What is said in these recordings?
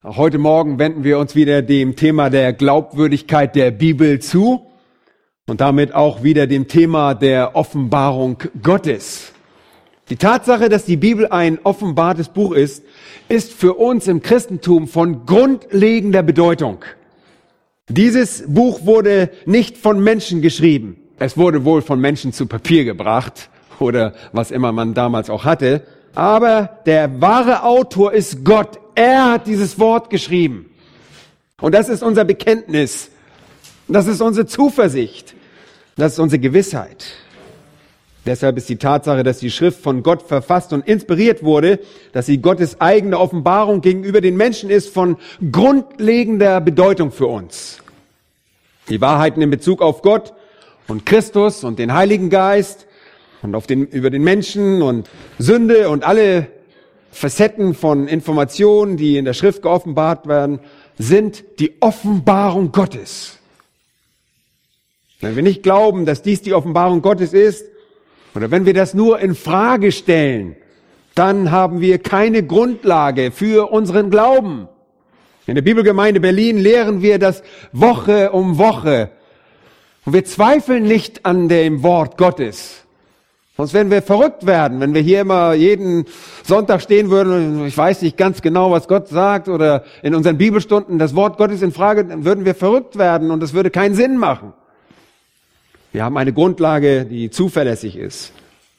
Auch heute Morgen wenden wir uns wieder dem Thema der Glaubwürdigkeit der Bibel zu und damit auch wieder dem Thema der Offenbarung Gottes. Die Tatsache, dass die Bibel ein offenbartes Buch ist für uns im Christentum von grundlegender Bedeutung. Dieses Buch wurde nicht von Menschen geschrieben. Es wurde wohl von Menschen zu Papier gebracht oder was immer man damals auch hatte. Aber der wahre Autor ist Gott. Er hat dieses Wort geschrieben. Und das ist unser Bekenntnis. Das ist unsere Zuversicht. Das ist unsere Gewissheit. Deshalb ist die Tatsache, dass die Schrift von Gott verfasst und inspiriert wurde, dass sie Gottes eigene Offenbarung gegenüber den Menschen ist, von grundlegender Bedeutung für uns. Die Wahrheiten in Bezug auf Gott und Christus und den Heiligen Geist und über den Menschen und Sünde und alle Facetten von Informationen, die in der Schrift geoffenbart werden, sind die Offenbarung Gottes. Wenn wir nicht glauben, dass dies die Offenbarung Gottes ist, oder wenn wir das nur in Frage stellen, dann haben wir keine Grundlage für unseren Glauben. In der Bibelgemeinde Berlin lehren wir das Woche um Woche. Und wir zweifeln nicht an dem Wort Gottes. Sonst werden wir verrückt werden, wenn wir hier immer jeden Sonntag stehen würden und ich weiß nicht ganz genau, was Gott sagt, oder in unseren Bibelstunden das Wort Gottes in Frage, dann würden wir verrückt werden und das würde keinen Sinn machen. Wir haben eine Grundlage, die zuverlässig ist.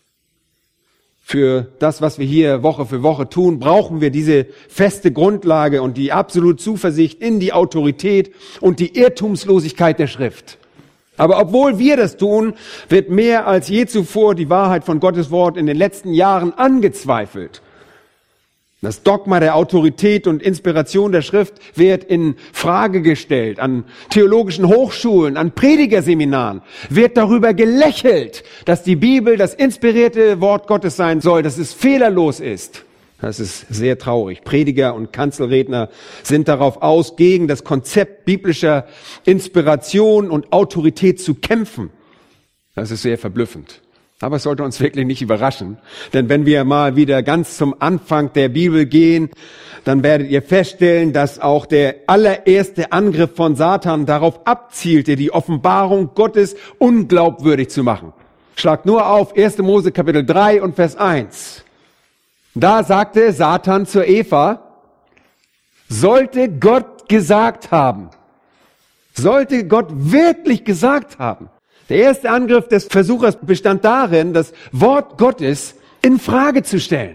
Für das, was wir hier Woche für Woche tun, brauchen wir diese feste Grundlage und die absolute Zuversicht in die Autorität und die Irrtumslosigkeit der Schrift. Aber obwohl wir das tun, wird mehr als je zuvor die Wahrheit von Gottes Wort in den letzten Jahren angezweifelt. Das Dogma der Autorität und Inspiration der Schrift wird in Frage gestellt. An theologischen Hochschulen, an Predigerseminaren wird darüber gelächelt, dass die Bibel das inspirierte Wort Gottes sein soll, dass es fehlerlos ist. Das ist sehr traurig. Prediger und Kanzelredner sind darauf aus, gegen das Konzept biblischer Inspiration und Autorität zu kämpfen. Das ist sehr verblüffend. Aber es sollte uns wirklich nicht überraschen. Denn wenn wir mal wieder ganz zum Anfang der Bibel gehen, dann werdet ihr feststellen, dass auch der allererste Angriff von Satan darauf abzielte, die Offenbarung Gottes unglaubwürdig zu machen. Schlagt nur auf 1. Mose Kapitel 3 und Vers 1. Da sagte Satan zur Eva, sollte Gott gesagt haben, sollte Gott wirklich gesagt haben. Der erste Angriff des Versuchers bestand darin, das Wort Gottes in Frage zu stellen.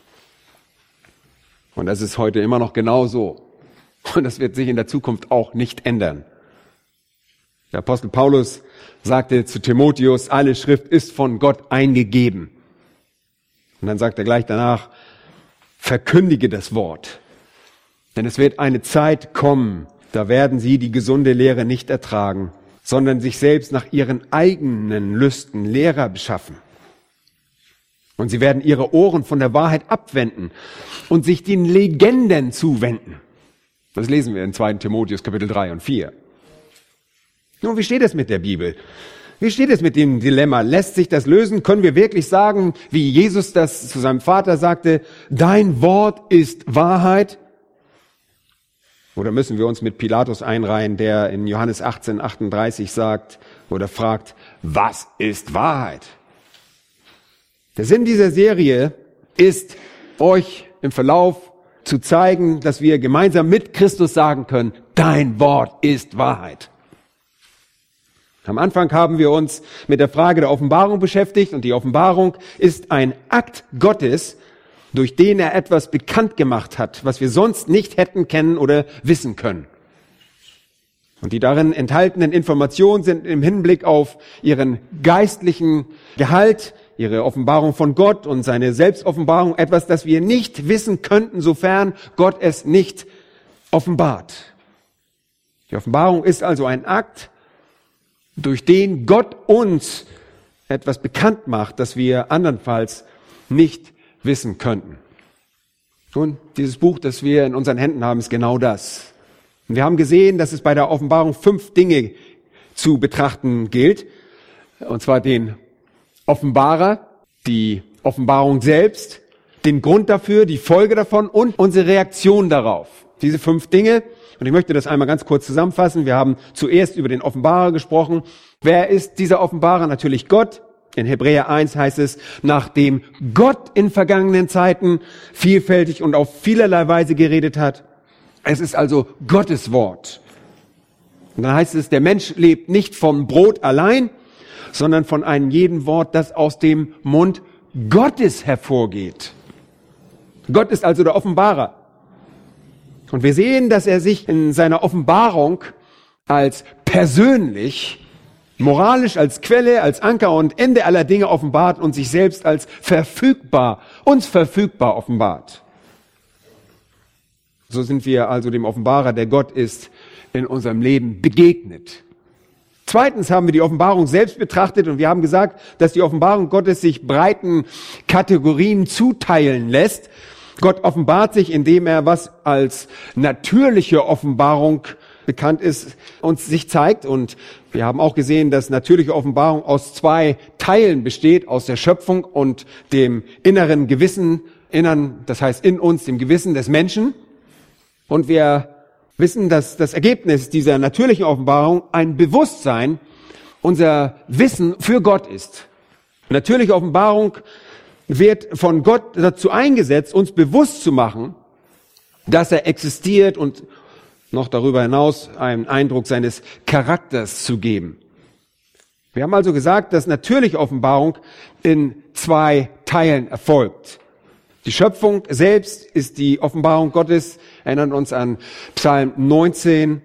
Und das ist heute immer noch genau so. Und das wird sich in der Zukunft auch nicht ändern. Der Apostel Paulus sagte zu Timotheus, alle Schrift ist von Gott eingegeben. Und dann sagt er gleich danach, verkündige das Wort. Denn es wird eine Zeit kommen, da werden sie die gesunde Lehre nicht ertragen, sondern sich selbst nach ihren eigenen Lüsten Lehrer beschaffen. Und sie werden ihre Ohren von der Wahrheit abwenden und sich den Legenden zuwenden. Das lesen wir in 2. Timotheus Kapitel 3 und 4. Nun, wie steht es mit der Bibel? Wie steht es mit dem Dilemma? Lässt sich das lösen? Können wir wirklich sagen, wie Jesus das zu seinem Vater sagte, dein Wort ist Wahrheit? Oder müssen wir uns mit Pilatus einreihen, der in Johannes 18,38 sagt oder fragt, was ist Wahrheit? Der Sinn dieser Serie ist, euch im Verlauf zu zeigen, dass wir gemeinsam mit Christus sagen können, dein Wort ist Wahrheit. Am Anfang haben wir uns mit der Frage der Offenbarung beschäftigt und die Offenbarung ist ein Akt Gottes, durch den er etwas bekannt gemacht hat, was wir sonst nicht hätten kennen oder wissen können. Und die darin enthaltenen Informationen sind im Hinblick auf ihren geistlichen Gehalt, ihre Offenbarung von Gott und seine Selbstoffenbarung etwas, das wir nicht wissen könnten, sofern Gott es nicht offenbart. Die Offenbarung ist also ein Akt, durch den Gott uns etwas bekannt macht, das wir andernfalls nicht wissen könnten. Und dieses Buch, das wir in unseren Händen haben, ist genau das. Und wir haben gesehen, dass es bei der Offenbarung 5 Dinge zu betrachten gilt. Und zwar den Offenbarer, die Offenbarung selbst, den Grund dafür, die Folge davon und unsere Reaktion darauf. Diese 5 Dinge. Und ich möchte das einmal ganz kurz zusammenfassen. Wir haben zuerst über den Offenbarer gesprochen. Wer ist dieser Offenbarer? Natürlich Gott. In Hebräer 1 heißt es, nachdem Gott in vergangenen Zeiten vielfältig und auf vielerlei Weise geredet hat. Es ist also Gottes Wort. Und dann heißt es, der Mensch lebt nicht vom Brot allein, sondern von einem jeden Wort, das aus dem Mund Gottes hervorgeht. Gott ist also der Offenbarer. Und wir sehen, dass er sich in seiner Offenbarung als persönlich, moralisch als Quelle, als Anker und Ende aller Dinge offenbart und sich selbst als verfügbar, uns verfügbar offenbart. So sind wir also dem Offenbarer, der Gott ist, in unserem Leben begegnet. Zweitens haben wir die Offenbarung selbst betrachtet und wir haben gesagt, dass die Offenbarung Gottes sich breiten Kategorien zuteilen lässt. Gott offenbart sich, indem er, was als natürliche Offenbarung bekannt ist, uns sich zeigt. Und wir haben auch gesehen, dass natürliche Offenbarung aus 2 Teilen besteht, aus der Schöpfung und dem inneren Gewissen, das heißt in uns, dem Gewissen des Menschen. Und wir wissen, dass das Ergebnis dieser natürlichen Offenbarung ein Bewusstsein, unser Wissen für Gott ist. Natürliche Offenbarung wird von Gott dazu eingesetzt, uns bewusst zu machen, dass er existiert und noch darüber hinaus einen Eindruck seines Charakters zu geben. Wir haben also gesagt, dass natürliche Offenbarung in 2 Teilen erfolgt. Die Schöpfung selbst ist die Offenbarung Gottes, erinnert uns an Psalm 19.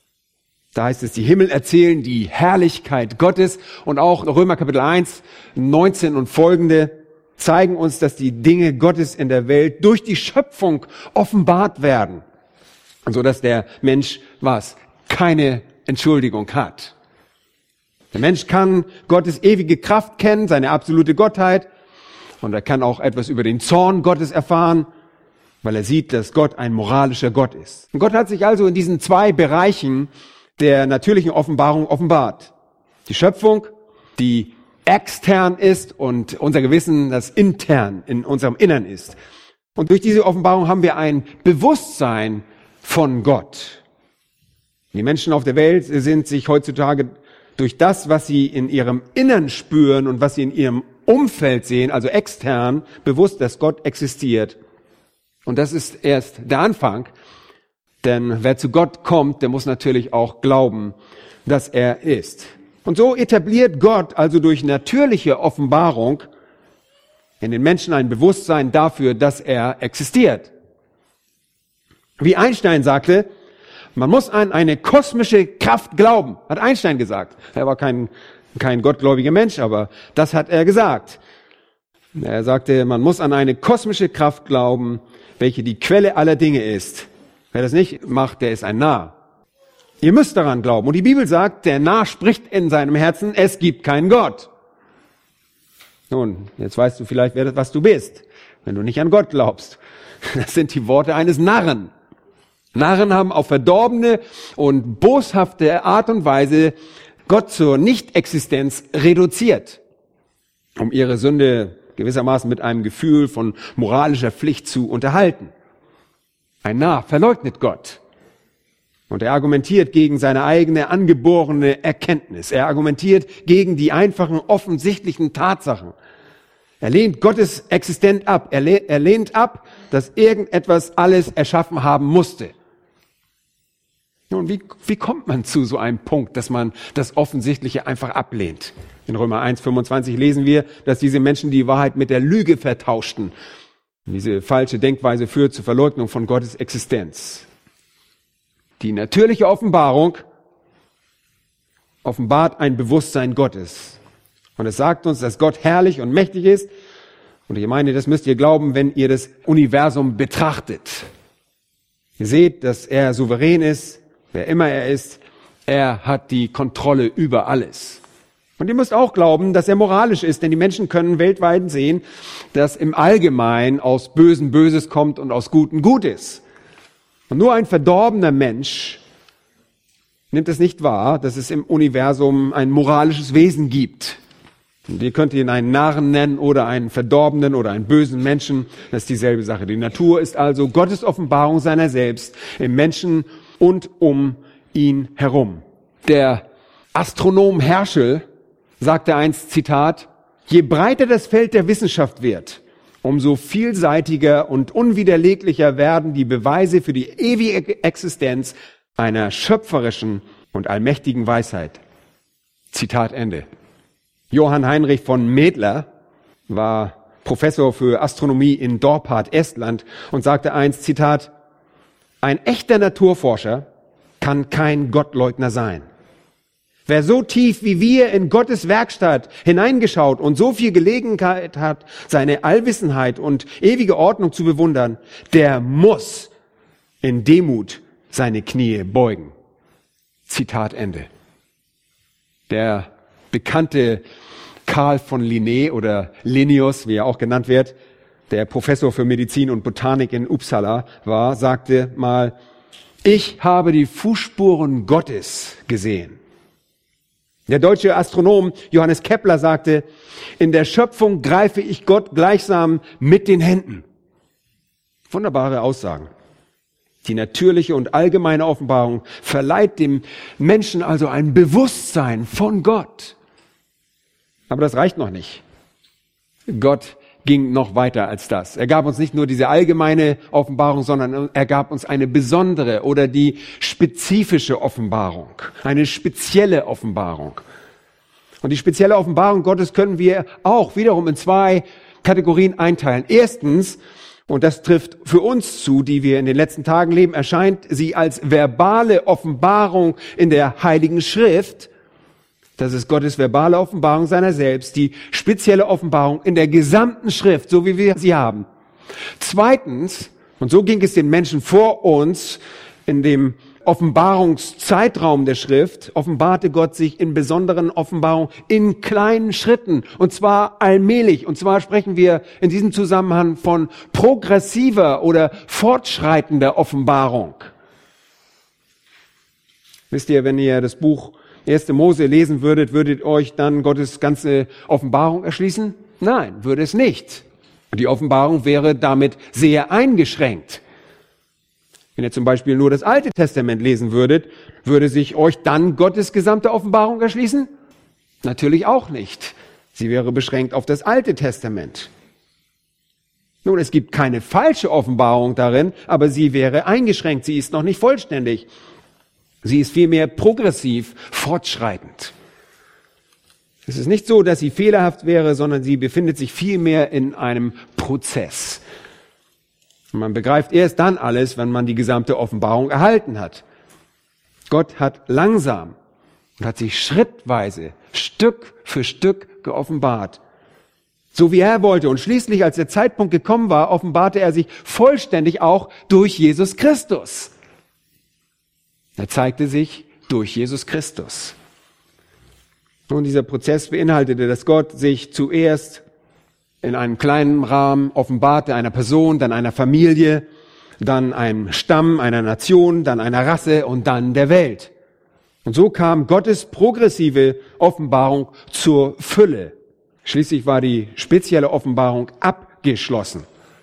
Da heißt es, die Himmel erzählen die Herrlichkeit Gottes. Und auch Römer Kapitel 1, 19 und folgende zeigen uns, dass die Dinge Gottes in der Welt durch die Schöpfung offenbart werden. So dass der Mensch keine Entschuldigung hat. Der Mensch kann Gottes ewige Kraft kennen, seine absolute Gottheit. Und er kann auch etwas über den Zorn Gottes erfahren, weil er sieht, dass Gott ein moralischer Gott ist. Und Gott hat sich also in diesen 2 Bereichen der natürlichen Offenbarung offenbart. Die Schöpfung, die extern ist und unser Gewissen, das intern in unserem Innern ist. Und durch diese Offenbarung haben wir ein Bewusstsein von Gott. Die Menschen auf der Welt sind sich heutzutage durch das, was sie in ihrem Innern spüren und was sie in ihrem Umfeld sehen, also extern, bewusst, dass Gott existiert. Und das ist erst der Anfang, denn wer zu Gott kommt, der muss natürlich auch glauben, dass er ist. Und so etabliert Gott also durch natürliche Offenbarung in den Menschen ein Bewusstsein dafür, dass er existiert. Wie Einstein sagte, man muss an eine kosmische Kraft glauben, hat Einstein gesagt. Er war kein gottgläubiger Mensch, aber das hat er gesagt. Er sagte, man muss an eine kosmische Kraft glauben, welche die Quelle aller Dinge ist. Wer das nicht macht, der ist ein Narr. Ihr müsst daran glauben. Und die Bibel sagt, der Narr spricht in seinem Herzen, es gibt keinen Gott. Nun, jetzt weißt du vielleicht, was du bist, wenn du nicht an Gott glaubst. Das sind die Worte eines Narren. Narren haben auf verdorbene und boshafte Art und Weise Gott zur Nichtexistenz reduziert, um ihre Sünde gewissermaßen mit einem Gefühl von moralischer Pflicht zu unterhalten. Ein Narr verleugnet Gott und er argumentiert gegen seine eigene angeborene Erkenntnis. Er argumentiert gegen die einfachen, offensichtlichen Tatsachen. Er lehnt Gottes Existenz ab. Er lehnt ab, dass irgendetwas alles erschaffen haben musste. Nun, wie kommt man zu so einem Punkt, dass man das Offensichtliche einfach ablehnt? In Römer 1,25 lesen wir, dass diese Menschen die Wahrheit mit der Lüge vertauschten. Und diese falsche Denkweise führt zur Verleugnung von Gottes Existenz. Die natürliche Offenbarung offenbart ein Bewusstsein Gottes. Und es sagt uns, dass Gott herrlich und mächtig ist. Und ich meine, das müsst ihr glauben, wenn ihr das Universum betrachtet. Ihr seht, dass er souverän ist, wer immer er ist. Er hat die Kontrolle über alles. Und ihr müsst auch glauben, dass er moralisch ist, denn die Menschen können weltweit sehen, dass im Allgemeinen aus Bösen Böses kommt und aus Guten Gutes. Und nur ein verdorbener Mensch nimmt es nicht wahr, dass es im Universum ein moralisches Wesen gibt. Und ihr könnt ihn einen Narren nennen oder einen Verdorbenen oder einen bösen Menschen. Das ist dieselbe Sache. Die Natur ist also Gottes Offenbarung seiner selbst im Menschen und um ihn herum. Der Astronom Herschel sagte einst, Zitat, je breiter das Feld der Wissenschaft wird, umso vielseitiger und unwiderleglicher werden die Beweise für die ewige Existenz einer schöpferischen und allmächtigen Weisheit. Zitat Ende. Johann Heinrich von Mädler war Professor für Astronomie in Dorpat, Estland, und sagte einst, Zitat, ein echter Naturforscher kann kein Gottleugner sein. Wer so tief wie wir in Gottes Werkstatt hineingeschaut und so viel Gelegenheit hat, seine Allwissenheit und ewige Ordnung zu bewundern, der muss in Demut seine Knie beugen. Zitat Ende. Der bekannte Karl von Linné oder Linnaeus, wie er auch genannt wird, der Professor für Medizin und Botanik in Uppsala war, sagte mal, ich habe die Fußspuren Gottes gesehen. Der deutsche Astronom Johannes Kepler sagte, in der Schöpfung greife ich Gott gleichsam mit den Händen. Wunderbare Aussagen. Die natürliche und allgemeine Offenbarung verleiht dem Menschen also ein Bewusstsein von Gott. Aber das reicht noch nicht. Gott ging noch weiter als das. Er gab uns nicht nur diese allgemeine Offenbarung, sondern er gab uns eine besondere oder die spezifische Offenbarung, eine spezielle Offenbarung. Und die spezielle Offenbarung Gottes können wir auch wiederum in zwei Kategorien einteilen. Erstens, und das trifft für uns zu, die wir in den letzten Tagen leben, erscheint sie als verbale Offenbarung in der Heiligen Schrift. Das ist Gottes verbale Offenbarung seiner selbst, die spezielle Offenbarung in der gesamten Schrift, so wie wir sie haben. Zweitens, und so ging es den Menschen vor uns, in dem Offenbarungszeitraum der Schrift, offenbarte Gott sich in besonderen Offenbarungen in kleinen Schritten, und zwar allmählich. Und zwar sprechen wir in diesem Zusammenhang von progressiver oder fortschreitender Offenbarung. Wisst ihr, wenn ihr das Buch 1. Mose lesen würdet euch dann Gottes ganze Offenbarung erschließen? Nein, würde es nicht. Die Offenbarung wäre damit sehr eingeschränkt. Wenn ihr zum Beispiel nur das Alte Testament lesen würdet, würde sich euch dann Gottes gesamte Offenbarung erschließen? Natürlich auch nicht. Sie wäre beschränkt auf das Alte Testament. Nun, es gibt keine falsche Offenbarung darin, aber sie wäre eingeschränkt. Sie ist noch nicht vollständig. Sie ist vielmehr progressiv, fortschreitend. Es ist nicht so, dass sie fehlerhaft wäre, sondern sie befindet sich vielmehr in einem Prozess. Und man begreift erst dann alles, wenn man die gesamte Offenbarung erhalten hat. Gott hat langsam und hat sich schrittweise, Stück für Stück geoffenbart. So wie er wollte. Und schließlich, als der Zeitpunkt gekommen war, offenbarte er sich vollständig auch durch Jesus Christus. Er zeigte sich durch Jesus Christus. Und dieser Prozess beinhaltete, dass Gott sich zuerst in einem kleinen Rahmen offenbarte, einer Person, dann einer Familie, dann einem Stamm, einer Nation, dann einer Rasse und dann der Welt. Und so kam Gottes progressive Offenbarung zur Fülle. Schließlich war die spezielle Offenbarung abgeschlossen.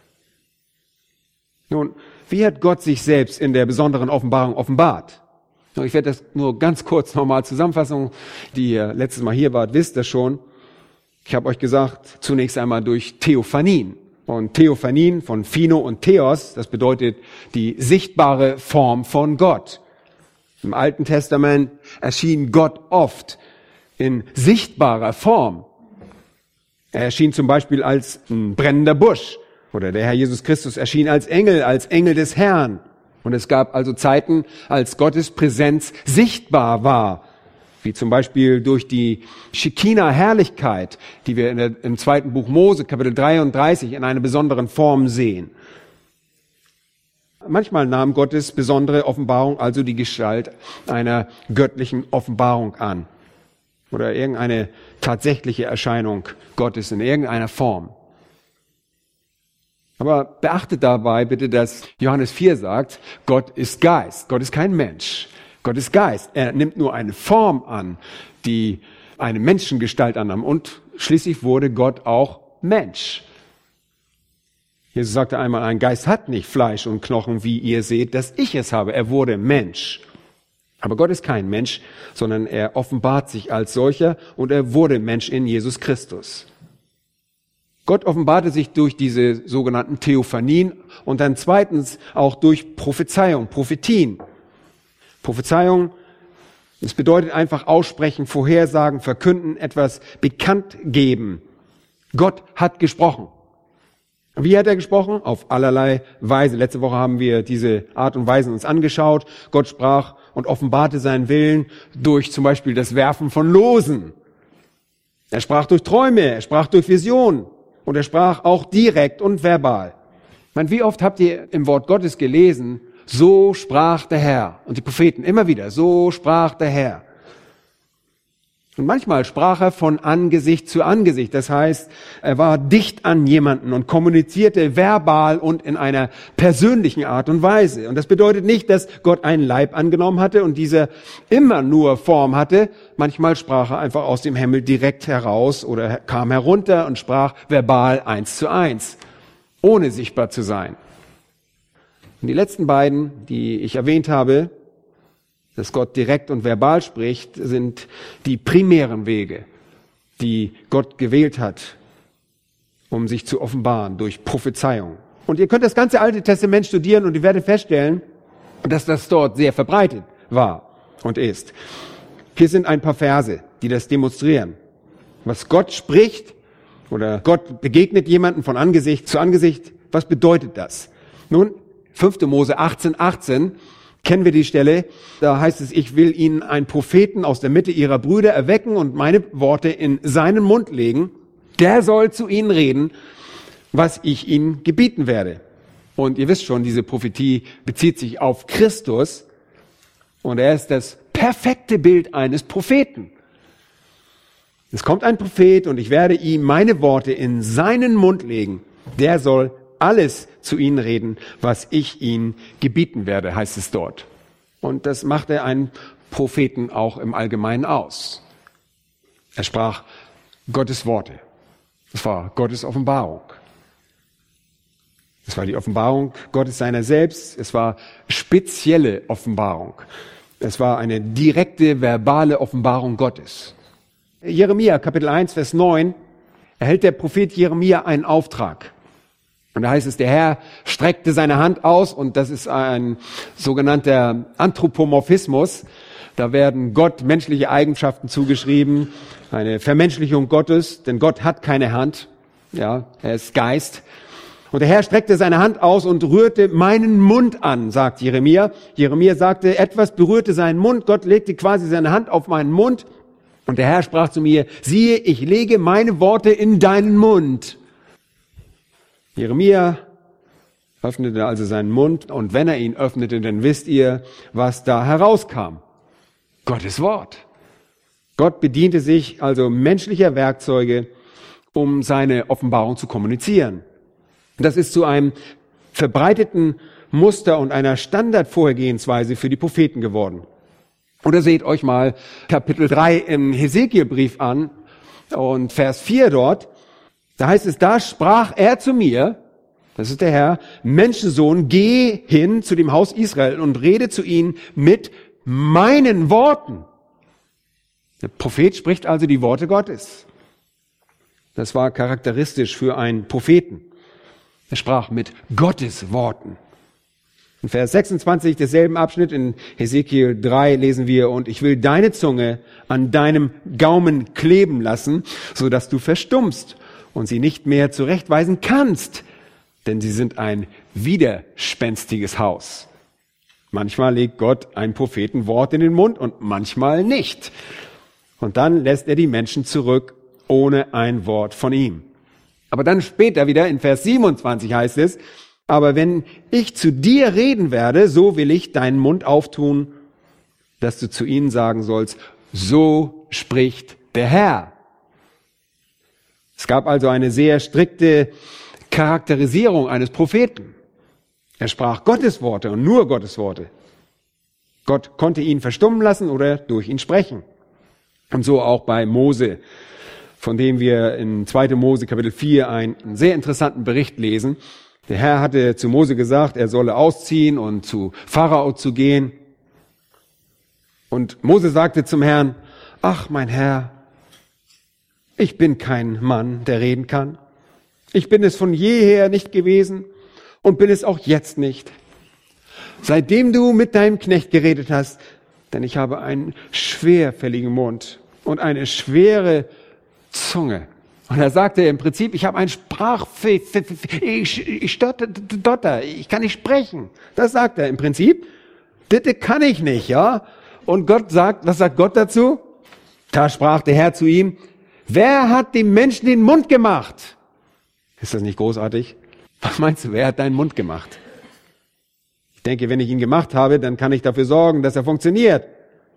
Nun, wie hat Gott sich selbst in der besonderen Offenbarung offenbart? Ich werde das nur ganz kurz nochmal zusammenfassen. Die ihr letztes Mal hier wart, wisst das schon. Ich habe euch gesagt, zunächst einmal durch Theophanien. Und Theophanien von Phino und Theos, das bedeutet die sichtbare Form von Gott. Im Alten Testament erschien Gott oft in sichtbarer Form. Er erschien zum Beispiel als ein brennender Busch. Oder der Herr Jesus Christus erschien als Engel des Herrn. Und es gab also Zeiten, als Gottes Präsenz sichtbar war. Wie zum Beispiel durch die Schekina-Herrlichkeit, die wir im 2. Buch Mose, Kapitel 33, in einer besonderen Form sehen. Manchmal nahm Gottes besondere Offenbarung also die Gestalt einer göttlichen Offenbarung an. Oder irgendeine tatsächliche Erscheinung Gottes in irgendeiner Form. Aber beachtet dabei bitte, dass Johannes 4 sagt, Gott ist Geist. Gott ist kein Mensch. Gott ist Geist. Er nimmt nur eine Form an, die eine Menschengestalt annahm. Und schließlich wurde Gott auch Mensch. Jesus sagte einmal, ein Geist hat nicht Fleisch und Knochen, wie ihr seht, dass ich es habe. Er wurde Mensch. Aber Gott ist kein Mensch, sondern er offenbart sich als solcher und er wurde Mensch in Jesus Christus. Gott offenbarte sich durch diese sogenannten Theophanien und dann zweitens auch durch Prophezeiung, Prophetien. Prophezeiung, das bedeutet einfach aussprechen, vorhersagen, verkünden, etwas bekannt geben. Gott hat gesprochen. Wie hat er gesprochen? Auf allerlei Weise. Letzte Woche haben wir diese Art und Weise uns angeschaut. Gott sprach und offenbarte seinen Willen durch zum Beispiel das Werfen von Losen. Er sprach durch Träume, er sprach durch Visionen und er sprach auch direkt und verbal. Ich meine, wie oft habt ihr im Wort Gottes gelesen, so sprach der Herr? Und die Propheten immer wieder, so sprach der Herr. Und manchmal sprach er von Angesicht zu Angesicht. Das heißt, er war dicht an jemanden und kommunizierte verbal und in einer persönlichen Art und Weise. Und das bedeutet nicht, dass Gott einen Leib angenommen hatte und dieser immer nur Form hatte. Manchmal sprach er einfach aus dem Himmel direkt heraus oder kam herunter und sprach verbal 1:1, ohne sichtbar zu sein. Und die letzten beiden, die ich erwähnt habe, dass Gott direkt und verbal spricht, sind die primären Wege, die Gott gewählt hat, um sich zu offenbaren durch Prophezeiung. Und ihr könnt das ganze Alte Testament studieren und ihr werdet feststellen, dass das dort sehr verbreitet war und ist. Hier sind ein paar Verse, die das demonstrieren. Was Gott spricht oder Gott begegnet jemanden von Angesicht zu Angesicht, was bedeutet das? Nun, 5. Mose 18:18 kennen wir die Stelle, da heißt es, ich will ihnen einen Propheten aus der Mitte ihrer Brüder erwecken und meine Worte in seinen Mund legen. Der soll zu ihnen reden, was ich ihnen gebieten werde. Und ihr wisst schon, diese Prophetie bezieht sich auf Christus und er ist das perfekte Bild eines Propheten. Es kommt ein Prophet und ich werde ihm meine Worte in seinen Mund legen. Der soll alles zu ihnen reden, was ich ihnen gebieten werde, heißt es dort. Und das machte einen Propheten auch im Allgemeinen aus. Er sprach Gottes Worte. Das war Gottes Offenbarung. Es war die Offenbarung Gottes seiner selbst. Es war spezielle Offenbarung. Es war eine direkte, verbale Offenbarung Gottes. Jeremia, Kapitel 1, Vers 9, erhält der Prophet Jeremia einen Auftrag. Und da heißt es, der Herr streckte seine Hand aus und das ist ein sogenannter Anthropomorphismus. Da werden Gott menschliche Eigenschaften zugeschrieben, eine Vermenschlichung Gottes, denn Gott hat keine Hand, ja, er ist Geist. Und der Herr streckte seine Hand aus und rührte meinen Mund an, sagt Jeremia. Jeremia sagte, etwas berührte seinen Mund, Gott legte quasi seine Hand auf meinen Mund und der Herr sprach zu mir, siehe, ich lege meine Worte in deinen Mund. Jeremia öffnete also seinen Mund und wenn er ihn öffnete, dann wisst ihr, was da herauskam. Gottes Wort. Gott bediente sich also menschlicher Werkzeuge, um seine Offenbarung zu kommunizieren. Das ist zu einem verbreiteten Muster und einer Standardvorgehensweise für die Propheten geworden. Oder seht euch mal Kapitel 3 im Hesekielbrief an und Vers 4 dort. Da heißt es, da sprach er zu mir, das ist der Herr, Menschensohn, geh hin zu dem Haus Israel und rede zu ihnen mit meinen Worten. Der Prophet spricht also die Worte Gottes. Das war charakteristisch für einen Propheten. Er sprach mit Gottes Worten. In Vers 26 desselben Abschnitt in Hesekiel 3 lesen wir, und ich will deine Zunge an deinem Gaumen kleben lassen, so dass du verstummst und sie nicht mehr zurechtweisen kannst, denn sie sind ein widerspenstiges Haus. Manchmal legt Gott einem Propheten Wort in den Mund und manchmal nicht. Und dann lässt er die Menschen zurück ohne ein Wort von ihm. Aber dann später wieder in Vers 27 heißt es, aber wenn ich zu dir reden werde, so will ich deinen Mund auftun, dass du zu ihnen sagen sollst, so spricht der Herr. Es gab also eine sehr strikte Charakterisierung eines Propheten. Er sprach Gottes Worte und nur Gottes Worte. Gott konnte ihn verstummen lassen oder durch ihn sprechen. Und so auch bei Mose, von dem wir in 2. Mose Kapitel 4 einen sehr interessanten Bericht lesen. Der Herr hatte zu Mose gesagt, er solle ausziehen und zu Pharao zu gehen. Und Mose sagte zum Herrn, ach mein Herr, ich bin kein Mann, der reden kann. Ich bin es von jeher nicht gewesen und bin es auch jetzt nicht. Seitdem du mit deinem Knecht geredet hast, denn ich habe einen schwerfälligen Mund und eine schwere Zunge. Und er sagte im Prinzip, ich habe ein ich stotter, ich kann nicht sprechen. Das sagt er im Prinzip. Das kann ich nicht, ja. Und Gott sagt, was sagt Gott dazu? Da sprach der Herr zu ihm, wer hat dem Menschen den Mund gemacht? Ist das nicht großartig? Was meinst du, wer hat deinen Mund gemacht? Ich denke, wenn ich ihn gemacht habe, dann kann ich dafür sorgen, dass er funktioniert.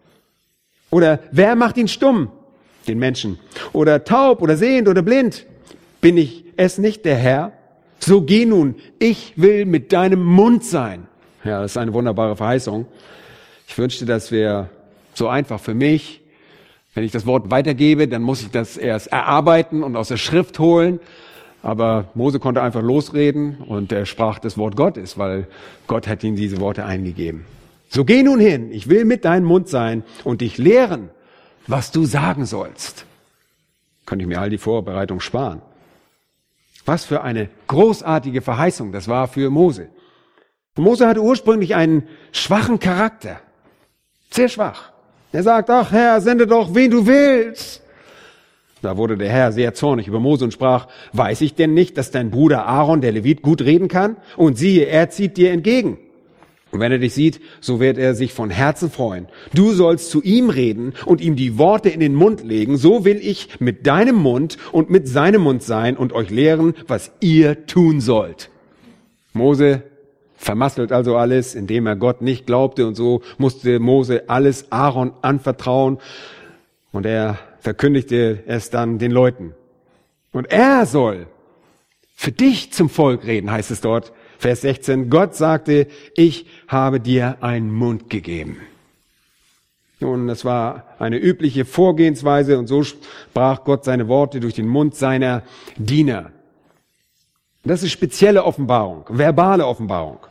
Oder wer macht ihn stumm? Den Menschen. Oder taub oder sehend oder blind. Bin ich es nicht, der Herr? So geh nun, ich will mit deinem Mund sein. Ja, das ist eine wunderbare Verheißung. Ich wünschte, das wäre so einfach für mich. Wenn ich das Wort weitergebe, dann muss ich das erst erarbeiten und aus der Schrift holen. Aber Mose konnte einfach losreden und er sprach das Wort Gottes, weil Gott hat ihm diese Worte eingegeben. So geh nun hin, ich will mit deinem Mund sein und dich lehren, was du sagen sollst. Könnte ich mir all die Vorbereitung sparen. Was für eine großartige Verheißung das war für Mose. Mose hatte ursprünglich einen schwachen Charakter. Sehr schwach. Er sagt, ach Herr, sende doch, wen du willst. Da wurde der Herr sehr zornig über Mose und sprach, weiß ich denn nicht, dass dein Bruder Aaron, der Levit, gut reden kann? Und siehe, er zieht dir entgegen. Und wenn er dich sieht, so wird er sich von Herzen freuen. Du sollst zu ihm reden und ihm die Worte in den Mund legen. So will ich mit deinem Mund und mit seinem Mund sein und euch lehren, was ihr tun sollt. Mose vermasselt also alles, indem er Gott nicht glaubte. Und so musste Mose alles Aaron anvertrauen. Und er verkündigte es dann den Leuten. Und er soll für dich zum Volk reden, heißt es dort. Vers 16, Gott sagte, ich habe dir einen Mund gegeben. Nun, das war eine übliche Vorgehensweise und so sprach Gott seine Worte durch den Mund seiner Diener. Das ist spezielle Offenbarung, verbale Offenbarung.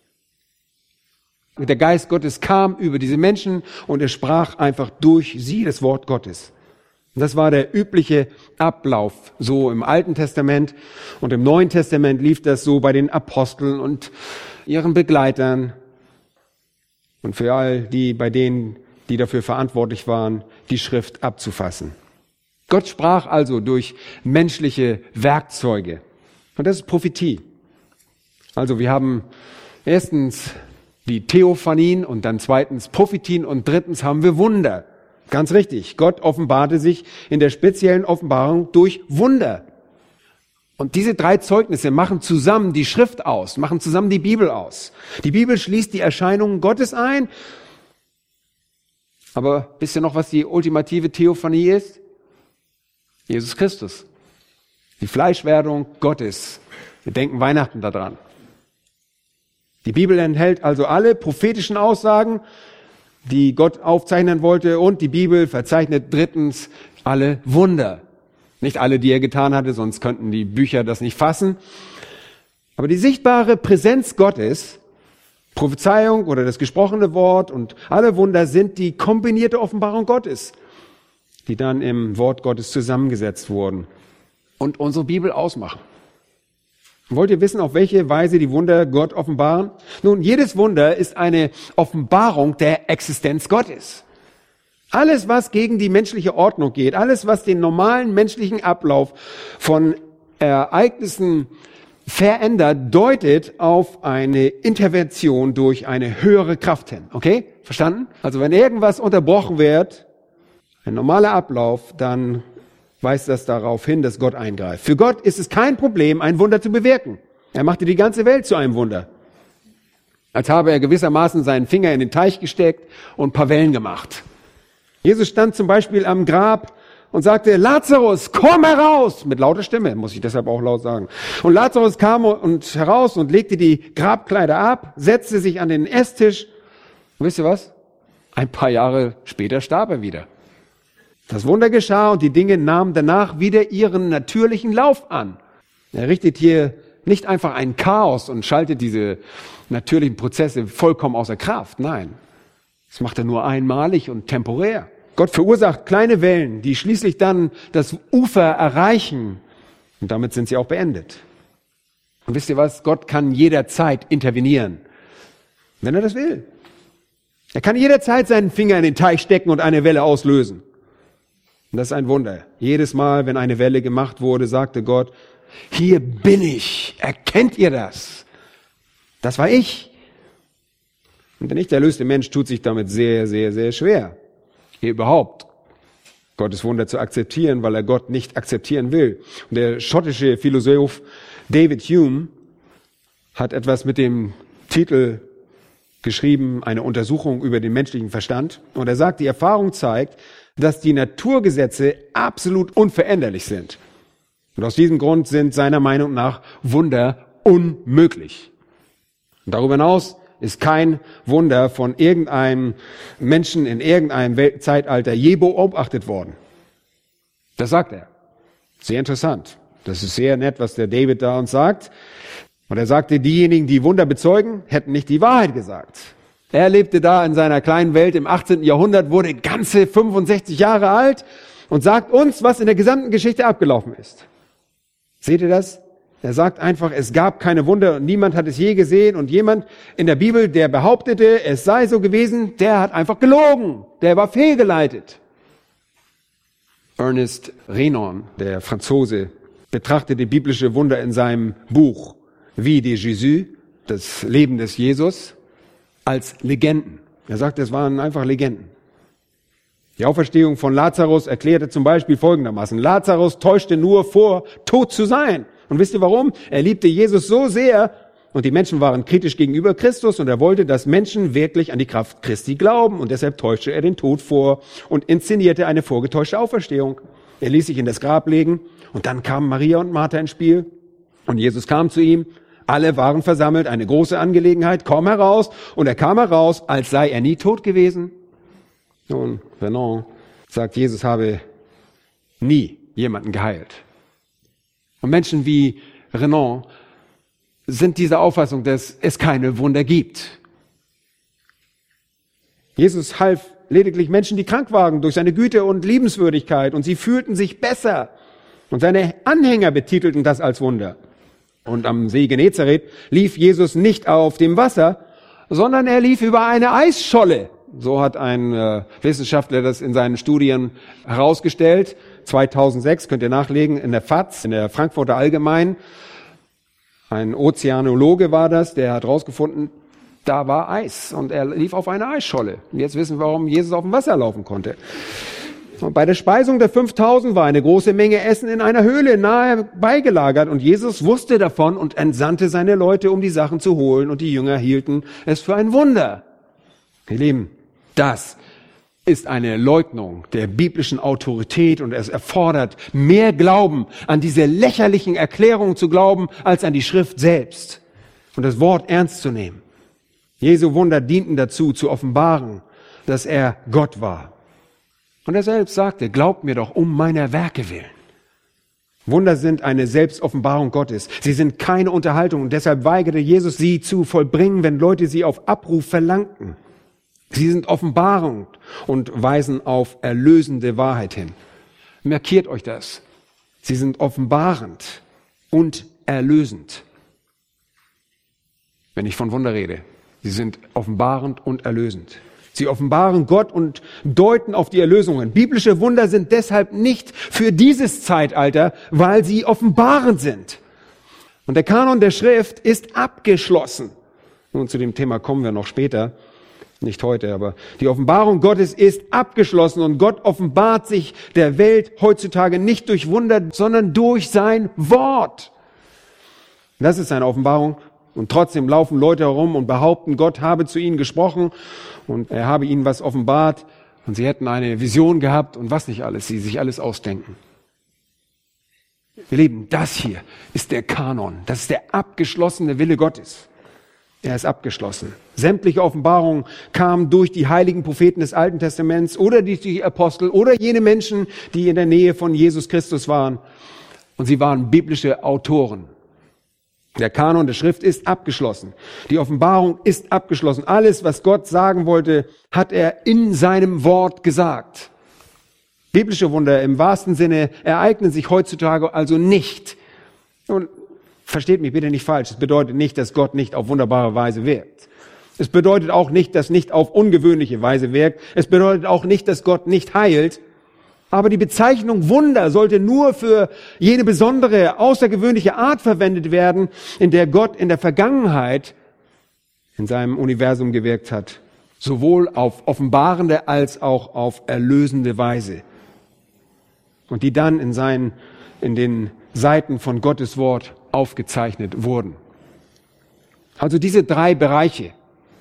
Der Geist Gottes kam über diese Menschen und er sprach einfach durch sie das Wort Gottes. Das war der übliche Ablauf, so im Alten Testament, und im Neuen Testament lief das so bei den Aposteln und ihren Begleitern und für all die, bei denen, die dafür verantwortlich waren, die Schrift abzufassen. Gott sprach also durch menschliche Werkzeuge. Und das ist Prophetie. Also wir haben erstens die Theophanien und dann zweitens Prophetien und drittens haben wir Wunder. Ganz richtig. Gott offenbarte sich in der speziellen Offenbarung durch Wunder. Und diese drei Zeugnisse machen zusammen die Schrift aus, machen zusammen die Bibel aus. Die Bibel schließt die Erscheinungen Gottes ein. Aber wisst ihr noch, was die ultimative Theophanie ist? Jesus Christus. Die Fleischwerdung Gottes. Wir denken Weihnachten daran. Die Bibel enthält also alle prophetischen Aussagen, die Gott aufzeichnen wollte, und die Bibel verzeichnet drittens alle Wunder. Nicht alle, die er getan hatte, sonst könnten die Bücher das nicht fassen. Aber die sichtbare Präsenz Gottes, Prophezeiung oder das gesprochene Wort und alle Wunder sind die kombinierte Offenbarung Gottes, die dann im Wort Gottes zusammengesetzt wurden und unsere Bibel ausmachen. Wollt ihr wissen, auf welche Weise die Wunder Gott offenbaren? Nun, jedes Wunder ist eine Offenbarung der Existenz Gottes. Alles, was gegen die menschliche Ordnung geht, alles, was den normalen menschlichen Ablauf von Ereignissen verändert, deutet auf eine Intervention durch eine höhere Kraft hin. Okay? Verstanden? Also wenn irgendwas unterbrochen wird, ein normaler Ablauf, dann weist das darauf hin, dass Gott eingreift. Für Gott ist es kein Problem, ein Wunder zu bewirken. Er machte die ganze Welt zu einem Wunder. Als habe er gewissermaßen seinen Finger in den Teich gesteckt und ein paar Wellen gemacht. Jesus stand zum Beispiel am Grab und sagte, Lazarus, komm heraus! Mit lauter Stimme, muss ich deshalb auch laut sagen. Und Lazarus kam heraus und legte die Grabkleider ab, setzte sich an den Esstisch. Und wisst ihr was? Ein paar Jahre später starb er wieder. Das Wunder geschah und die Dinge nahmen danach wieder ihren natürlichen Lauf an. Er richtet hier nicht einfach ein Chaos und schaltet diese natürlichen Prozesse vollkommen außer Kraft. Nein, das macht er nur einmalig und temporär. Gott verursacht kleine Wellen, die schließlich dann das Ufer erreichen. Und damit sind sie auch beendet. Und wisst ihr was? Gott kann jederzeit intervenieren, wenn er das will. Er kann jederzeit seinen Finger in den Teich stecken und eine Welle auslösen. Und das ist ein Wunder. Jedes Mal, wenn eine Welle gemacht wurde, sagte Gott, hier bin ich. Erkennt ihr das? Das war ich. Und der nicht erlöste Mensch tut sich damit sehr, sehr, sehr schwer, hier überhaupt Gottes Wunder zu akzeptieren, weil er Gott nicht akzeptieren will. Und der schottische Philosoph David Hume hat etwas mit dem Titel geschrieben, eine Untersuchung über den menschlichen Verstand. Und er sagt, die Erfahrung zeigt, dass die Naturgesetze absolut unveränderlich sind. Und aus diesem Grund sind seiner Meinung nach Wunder unmöglich. Und darüber hinaus ist kein Wunder von irgendeinem Menschen in irgendeinem Zeitalter je beobachtet worden. Das sagt er. Sehr interessant. Das ist sehr nett, was der David da uns sagt. Und er sagte, diejenigen, die Wunder bezeugen, hätten nicht die Wahrheit gesagt. Er lebte da in seiner kleinen Welt im 18. Jahrhundert, wurde ganze 65 Jahre alt und sagt uns, was in der gesamten Geschichte abgelaufen ist. Seht ihr das? Er sagt einfach, es gab keine Wunder und niemand hat es je gesehen. Und jemand in der Bibel, der behauptete, es sei so gewesen, der hat einfach gelogen. Der war fehlgeleitet. Ernest Renan, der Franzose, betrachtete biblische Wunder in seinem Buch Vie de Jésus, das Leben des Jesus, als Legenden. Er sagt, es waren einfach Legenden. Die Auferstehung von Lazarus erklärte zum Beispiel folgendermaßen: Lazarus täuschte nur vor, tot zu sein. Und wisst ihr warum? Er liebte Jesus so sehr und die Menschen waren kritisch gegenüber Christus und er wollte, dass Menschen wirklich an die Kraft Christi glauben und deshalb täuschte er den Tod vor und inszenierte eine vorgetäuschte Auferstehung. Er ließ sich in das Grab legen und dann kamen Maria und Martha ins Spiel und Jesus kam zu ihm. Alle waren versammelt, eine große Angelegenheit, komm heraus. Und er kam heraus, als sei er nie tot gewesen. Nun, Renan sagt, Jesus habe nie jemanden geheilt. Und Menschen wie Renan sind dieser Auffassung, dass es keine Wunder gibt. Jesus half lediglich Menschen, die krank waren, durch seine Güte und Liebenswürdigkeit. Und sie fühlten sich besser. Und seine Anhänger betitelten das als Wunder. Und am See Genezareth lief Jesus nicht auf dem Wasser, sondern er lief über eine Eisscholle. So hat ein Wissenschaftler das in seinen Studien herausgestellt. 2006 könnt ihr nachlegen in der FAZ, in der Frankfurter Allgemeinen. Ein Ozeanologe war das, der hat herausgefunden, da war Eis und er lief auf eine Eisscholle. Und jetzt wissen wir, warum Jesus auf dem Wasser laufen konnte. Und bei der Speisung der 5000 war eine große Menge Essen in einer Höhle nahe beigelagert und Jesus wusste davon und entsandte seine Leute, um die Sachen zu holen und die Jünger hielten es für ein Wunder. Ihr Lieben, das ist eine Leugnung der biblischen Autorität und es erfordert mehr Glauben, an diese lächerlichen Erklärungen zu glauben, als an die Schrift selbst und das Wort ernst zu nehmen. Jesu Wunder dienten dazu, zu offenbaren, dass er Gott war. Und er selbst sagte, glaubt mir doch um meiner Werke willen. Wunder sind eine Selbstoffenbarung Gottes. Sie sind keine Unterhaltung und deshalb weigerte Jesus, sie zu vollbringen, wenn Leute sie auf Abruf verlangten. Sie sind Offenbarung und weisen auf erlösende Wahrheit hin. Markiert euch das. Sie sind offenbarend und erlösend. Wenn ich von Wunder rede, sie sind offenbarend und erlösend. Sie offenbaren Gott und deuten auf die Erlösungen. Biblische Wunder sind deshalb nicht für dieses Zeitalter, weil sie offenbarend sind. Und der Kanon der Schrift ist abgeschlossen. Nun, zu dem Thema kommen wir noch später. Nicht heute, aber die Offenbarung Gottes ist abgeschlossen und Gott offenbart sich der Welt heutzutage nicht durch Wunder, sondern durch sein Wort. Das ist seine Offenbarung. Und trotzdem laufen Leute herum und behaupten, Gott habe zu ihnen gesprochen und er habe ihnen was offenbart und sie hätten eine Vision gehabt und was nicht alles, sie sich alles ausdenken. Ihr Lieben, das hier ist der Kanon, das ist der abgeschlossene Wille Gottes. Er ist abgeschlossen. Sämtliche Offenbarungen kamen durch die heiligen Propheten des Alten Testaments oder durch die Apostel oder jene Menschen, die in der Nähe von Jesus Christus waren. Und sie waren biblische Autoren. Der Kanon der Schrift ist abgeschlossen. Die Offenbarung ist abgeschlossen. Alles, was Gott sagen wollte, hat er in seinem Wort gesagt. Biblische Wunder im wahrsten Sinne ereignen sich heutzutage also nicht. Und versteht mich bitte nicht falsch. Es bedeutet nicht, dass Gott nicht auf wunderbare Weise wirkt. Es bedeutet auch nicht, dass nicht auf ungewöhnliche Weise wirkt. Es bedeutet auch nicht, dass Gott nicht heilt. Aber die Bezeichnung Wunder sollte nur für jene besondere, außergewöhnliche Art verwendet werden, in der Gott in der Vergangenheit in seinem Universum gewirkt hat. Sowohl auf offenbarende als auch auf erlösende Weise. Und die dann in den Seiten von Gottes Wort aufgezeichnet wurden. Also diese 3 Bereiche,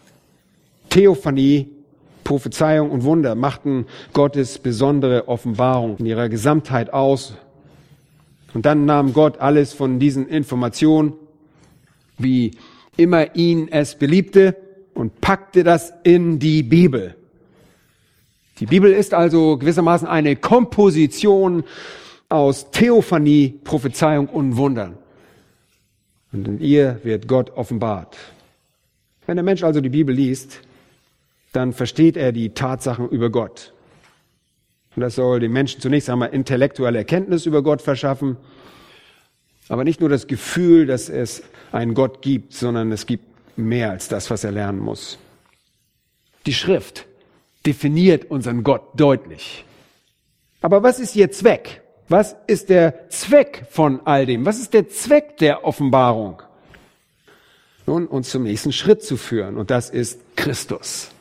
Theophanie, Prophezeiung und Wunder, machten Gottes besondere Offenbarung in ihrer Gesamtheit aus. Und dann nahm Gott alles von diesen Informationen, wie immer ihn es beliebte, und packte das in die Bibel. Die Bibel ist also gewissermaßen eine Komposition aus Theophanie, Prophezeiung und Wundern. Und in ihr wird Gott offenbart. Wenn der Mensch also die Bibel liest, dann versteht er die Tatsachen über Gott. Und das soll dem Menschen zunächst einmal intellektuelle Erkenntnis über Gott verschaffen, aber nicht nur das Gefühl, dass es einen Gott gibt, sondern es gibt mehr als das, was er lernen muss. Die Schrift definiert unseren Gott deutlich. Aber was ist ihr Zweck? Was ist der Zweck von all dem? Was ist der Zweck der Offenbarung? Nun, uns zum nächsten Schritt zu führen, und das ist Christus.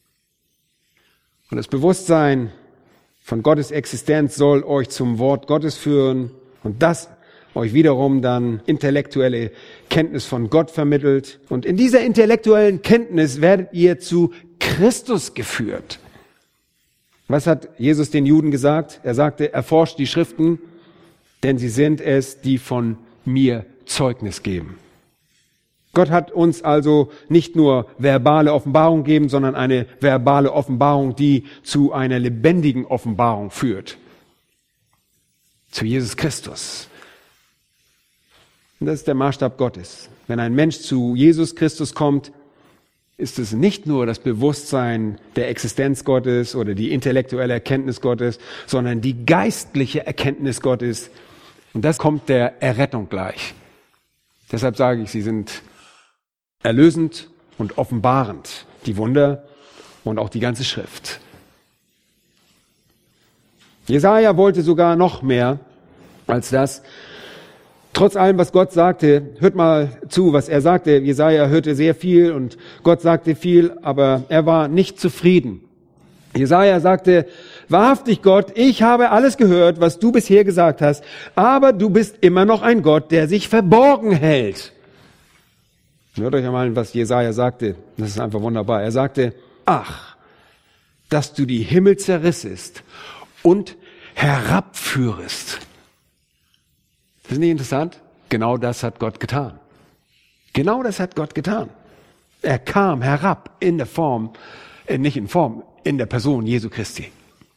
Und das Bewusstsein von Gottes Existenz soll euch zum Wort Gottes führen und das euch wiederum dann intellektuelle Kenntnis von Gott vermittelt. Und in dieser intellektuellen Kenntnis werdet ihr zu Christus geführt. Was hat Jesus den Juden gesagt? Er sagte, erforscht die Schriften, denn sie sind es, die von mir Zeugnis geben. Gott hat uns also nicht nur verbale Offenbarung gegeben, sondern eine verbale Offenbarung, die zu einer lebendigen Offenbarung führt. Zu Jesus Christus. Und das ist der Maßstab Gottes. Wenn ein Mensch zu Jesus Christus kommt, ist es nicht nur das Bewusstsein der Existenz Gottes oder die intellektuelle Erkenntnis Gottes, sondern die geistliche Erkenntnis Gottes. Und das kommt der Errettung gleich. Deshalb sage ich, sie sind erlösend und offenbarend, die Wunder und auch die ganze Schrift. Jesaja wollte sogar noch mehr als das. Trotz allem, was Gott sagte, hört mal zu, was er sagte. Jesaja hörte sehr viel und Gott sagte viel, aber er war nicht zufrieden. Jesaja sagte, wahrhaftig Gott, ich habe alles gehört, was du bisher gesagt hast, aber du bist immer noch ein Gott, der sich verborgen hält. Hört euch einmal an, was Jesaja sagte. Das ist einfach wunderbar. Er sagte, ach, dass du die Himmel zerrissest und herabführest. Das ist nicht interessant? Genau das hat Gott getan. Genau das hat Gott getan. Er kam herab in der Form, nicht in Form, in der Person Jesu Christi.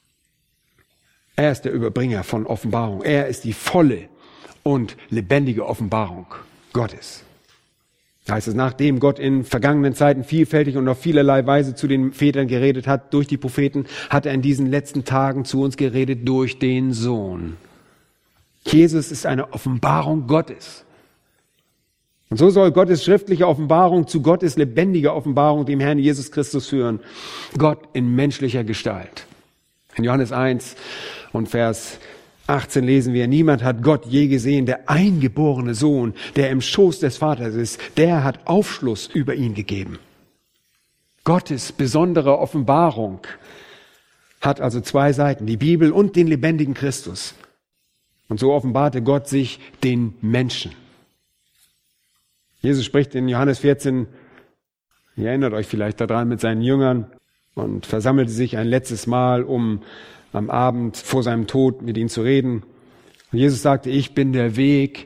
Er ist der Überbringer von Offenbarung. Er ist die volle und lebendige Offenbarung Gottes. Da heißt es, nachdem Gott in vergangenen Zeiten vielfältig und auf vielerlei Weise zu den Vätern geredet hat, durch die Propheten, hat er in diesen letzten Tagen zu uns geredet durch den Sohn. Jesus ist eine Offenbarung Gottes. Und so soll Gottes schriftliche Offenbarung zu Gottes lebendiger Offenbarung, dem Herrn Jesus Christus, führen. Gott in menschlicher Gestalt. In Johannes 1 und Vers 18 lesen wir, niemand hat Gott je gesehen, der eingeborene Sohn, der im Schoß des Vaters ist, der hat Aufschluss über ihn gegeben. Gottes besondere Offenbarung hat also 2 Seiten, die Bibel und den lebendigen Christus. Und so offenbarte Gott sich den Menschen. Jesus spricht in Johannes 14, ihr erinnert euch vielleicht daran, mit seinen Jüngern und versammelte sich ein letztes Mal, um am Abend vor seinem Tod mit ihnen zu reden. Und Jesus sagte, ich bin der Weg,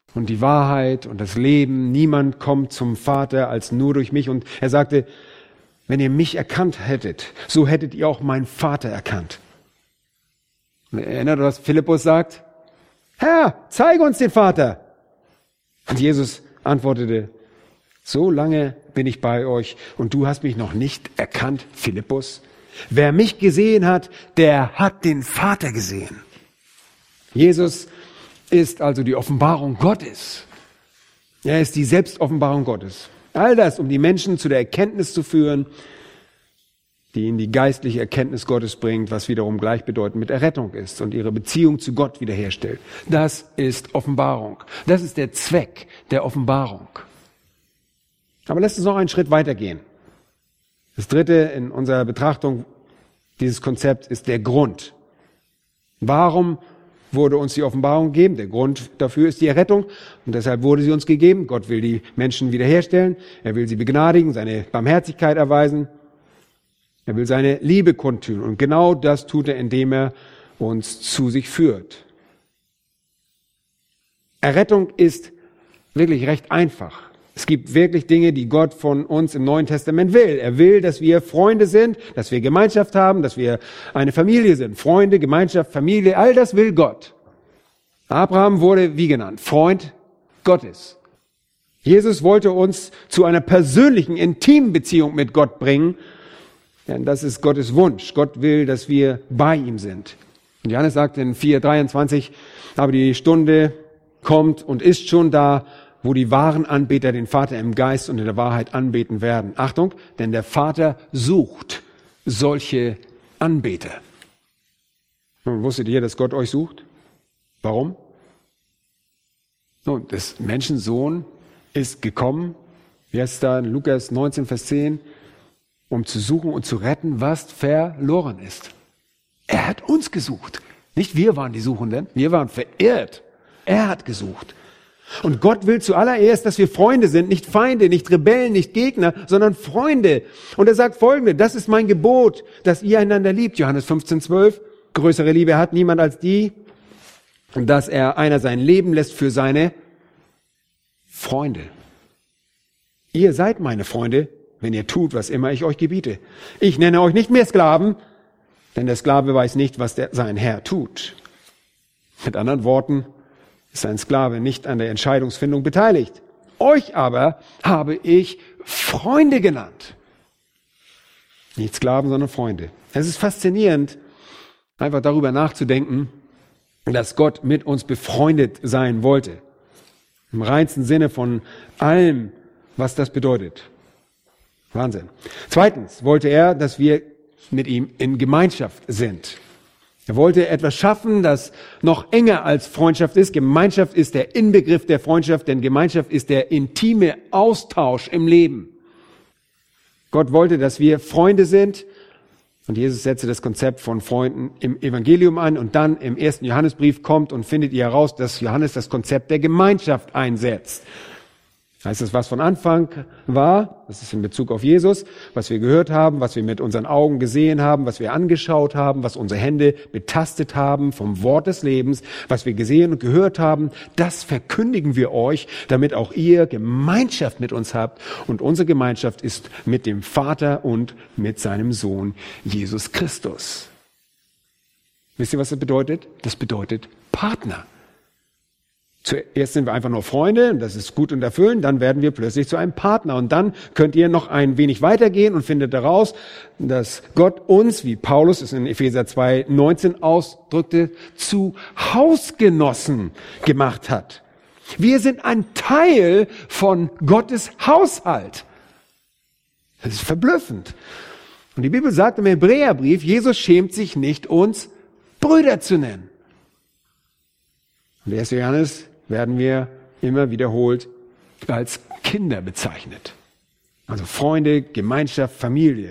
und die Wahrheit und das Leben. Niemand kommt zum Vater als nur durch mich. Und er sagte, wenn ihr mich erkannt hättet, so hättet ihr auch meinen Vater erkannt. Und erinnert euch, was Philippus sagt? Herr, zeige uns den Vater. Und Jesus antwortete, so lange bin ich bei euch und du hast mich noch nicht erkannt, Philippus. Wer mich gesehen hat, der hat den Vater gesehen. Jesus ist also die Offenbarung Gottes. Er ist die Selbstoffenbarung Gottes. All das, um die Menschen zu der Erkenntnis zu führen, die ihnen die geistliche Erkenntnis Gottes bringt, was wiederum gleichbedeutend mit Errettung ist und ihre Beziehung zu Gott wiederherstellt. Das ist Offenbarung. Das ist der Zweck der Offenbarung. Aber lasst uns noch einen Schritt weitergehen. Das dritte in unserer Betrachtung dieses Konzepts ist der Grund. Warum wurde uns die Offenbarung gegeben? Der Grund dafür ist die Errettung und deshalb wurde sie uns gegeben. Gott will die Menschen wiederherstellen. Er will sie begnadigen, seine Barmherzigkeit erweisen. Er will seine Liebe kundtun und genau das tut er, indem er uns zu sich führt. Errettung ist wirklich recht einfach. Es gibt wirklich Dinge, die Gott von uns im Neuen Testament will. Er will, dass wir Freunde sind, dass wir Gemeinschaft haben, dass wir eine Familie sind. Freunde, Gemeinschaft, Familie, all das will Gott. Abraham wurde wie genannt? Freund Gottes. Jesus wollte uns zu einer persönlichen, intimen Beziehung mit Gott bringen. Denn das ist Gottes Wunsch. Gott will, dass wir bei ihm sind. Und Johannes sagt in 4,23, aber die Stunde kommt und ist schon da, wo die wahren Anbeter den Vater im Geist und in der Wahrheit anbeten werden. Achtung, denn der Vater sucht solche Anbeter. Nun, wusstet ihr, dass Gott euch sucht? Warum? Nun, des Menschensohn ist gekommen, wie heißt es da in Lukas 19, Vers 10, um zu suchen und zu retten, was verloren ist. Er hat uns gesucht. Nicht wir waren die Suchenden, wir waren verirrt. Er hat gesucht. Und Gott will zuallererst, dass wir Freunde sind, nicht Feinde, nicht Rebellen, nicht Gegner, sondern Freunde. Und er sagt Folgende, das ist mein Gebot, dass ihr einander liebt. Johannes 15, 12, größere Liebe hat niemand als die, dass er einer sein Leben lässt für seine Freunde. Ihr seid meine Freunde, wenn ihr tut, was immer ich euch gebiete. Ich nenne euch nicht mehr Sklaven, denn der Sklave weiß nicht, was sein Herr tut. Mit anderen Worten, ist ein Sklave nicht an der Entscheidungsfindung beteiligt. Euch aber habe ich Freunde genannt. Nicht Sklaven, sondern Freunde. Es ist faszinierend, einfach darüber nachzudenken, dass Gott mit uns befreundet sein wollte. Im reinsten Sinne von allem, was das bedeutet. Wahnsinn. Zweitens wollte er, dass wir mit ihm in Gemeinschaft sind. Er wollte etwas schaffen, das noch enger als Freundschaft ist. Gemeinschaft ist der Inbegriff der Freundschaft, denn Gemeinschaft ist der intime Austausch im Leben. Gott wollte, dass wir Freunde sind. Und Jesus setzte das Konzept von Freunden im Evangelium an. Und dann im 1. Johannesbrief kommt und findet ihr heraus, dass Johannes das Konzept der Gemeinschaft einsetzt. Heißt es, was von Anfang war, das ist in Bezug auf Jesus, was wir gehört haben, was wir mit unseren Augen gesehen haben, was wir angeschaut haben, was unsere Hände betastet haben vom Wort des Lebens, was wir gesehen und gehört haben, das verkündigen wir euch, damit auch ihr Gemeinschaft mit uns habt. Und unsere Gemeinschaft ist mit dem Vater und mit seinem Sohn Jesus Christus. Wisst ihr, was das bedeutet? Das bedeutet Partner. Zuerst sind wir einfach nur Freunde, und das ist gut und erfüllend, dann werden wir plötzlich zu einem Partner. Und dann könnt ihr noch ein wenig weitergehen und findet heraus, dass Gott uns, wie Paulus es in Epheser 2,19 ausdrückte, zu Hausgenossen gemacht hat. Wir sind ein Teil von Gottes Haushalt. Das ist verblüffend. Und die Bibel sagt im Hebräerbrief, Jesus schämt sich nicht, uns Brüder zu nennen. Und 1. Johannes werden wir immer wiederholt als Kinder bezeichnet. Also Freunde, Gemeinschaft, Familie.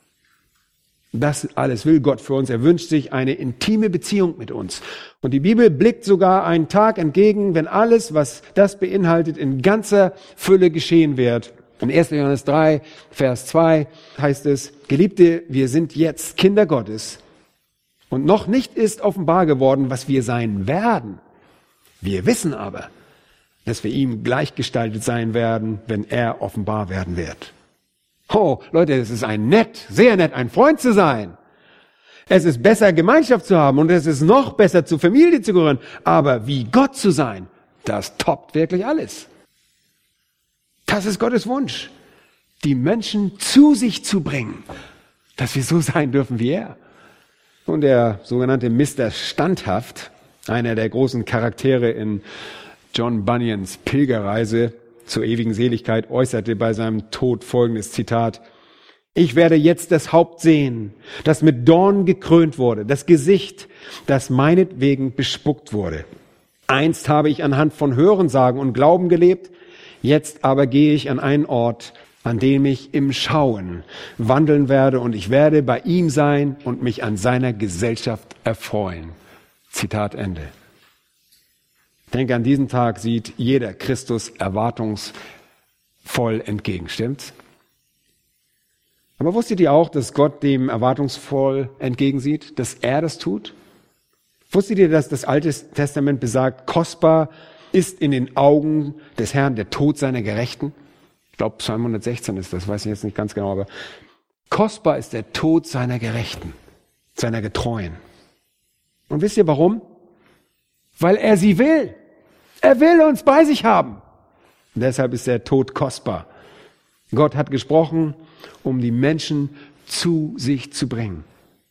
Das alles will Gott für uns. Er wünscht sich eine intime Beziehung mit uns. Und die Bibel blickt sogar einen Tag entgegen, wenn alles, was das beinhaltet, in ganzer Fülle geschehen wird. In 1. Johannes 3, Vers 2 heißt es, Geliebte, wir sind jetzt Kinder Gottes. Und noch nicht ist offenbar geworden, was wir sein werden. Wir wissen aber, dass wir ihm gleichgestaltet sein werden, wenn er offenbar werden wird. Oh, Leute, es ist sehr nett, ein Freund zu sein. Es ist besser, Gemeinschaft zu haben und es ist noch besser, zur Familie zu gehören. Aber wie Gott zu sein, das toppt wirklich alles. Das ist Gottes Wunsch, die Menschen zu sich zu bringen, dass wir so sein dürfen wie er. Und der sogenannte Mr. Standhaft, einer der großen Charaktere in John Bunyans Pilgerreise zur ewigen Seligkeit, äußerte bei seinem Tod folgendes Zitat: Ich werde jetzt das Haupt sehen, das mit Dornen gekrönt wurde, das Gesicht, das meinetwegen bespuckt wurde. Einst habe ich anhand von Hörensagen und Glauben gelebt, jetzt aber gehe ich an einen Ort, an dem ich im Schauen wandeln werde und ich werde bei ihm sein und mich an seiner Gesellschaft erfreuen. Zitat Ende. Ich denke, an diesem Tag sieht jeder Christus erwartungsvoll entgegen, stimmt's? Aber wusstet ihr auch, dass Gott dem erwartungsvoll entgegensieht, dass er das tut? Wusstet ihr, dass das Alte Testament besagt, kostbar ist in den Augen des Herrn der Tod seiner Gerechten? Ich glaube, Psalm 116 ist das, weiß ich jetzt nicht ganz genau, aber kostbar ist der Tod seiner Gerechten, seiner Getreuen. Und wisst ihr warum? Weil er sie will. Er will uns bei sich haben. Und deshalb ist der Tod kostbar. Gott hat gesprochen, um die Menschen zu sich zu bringen.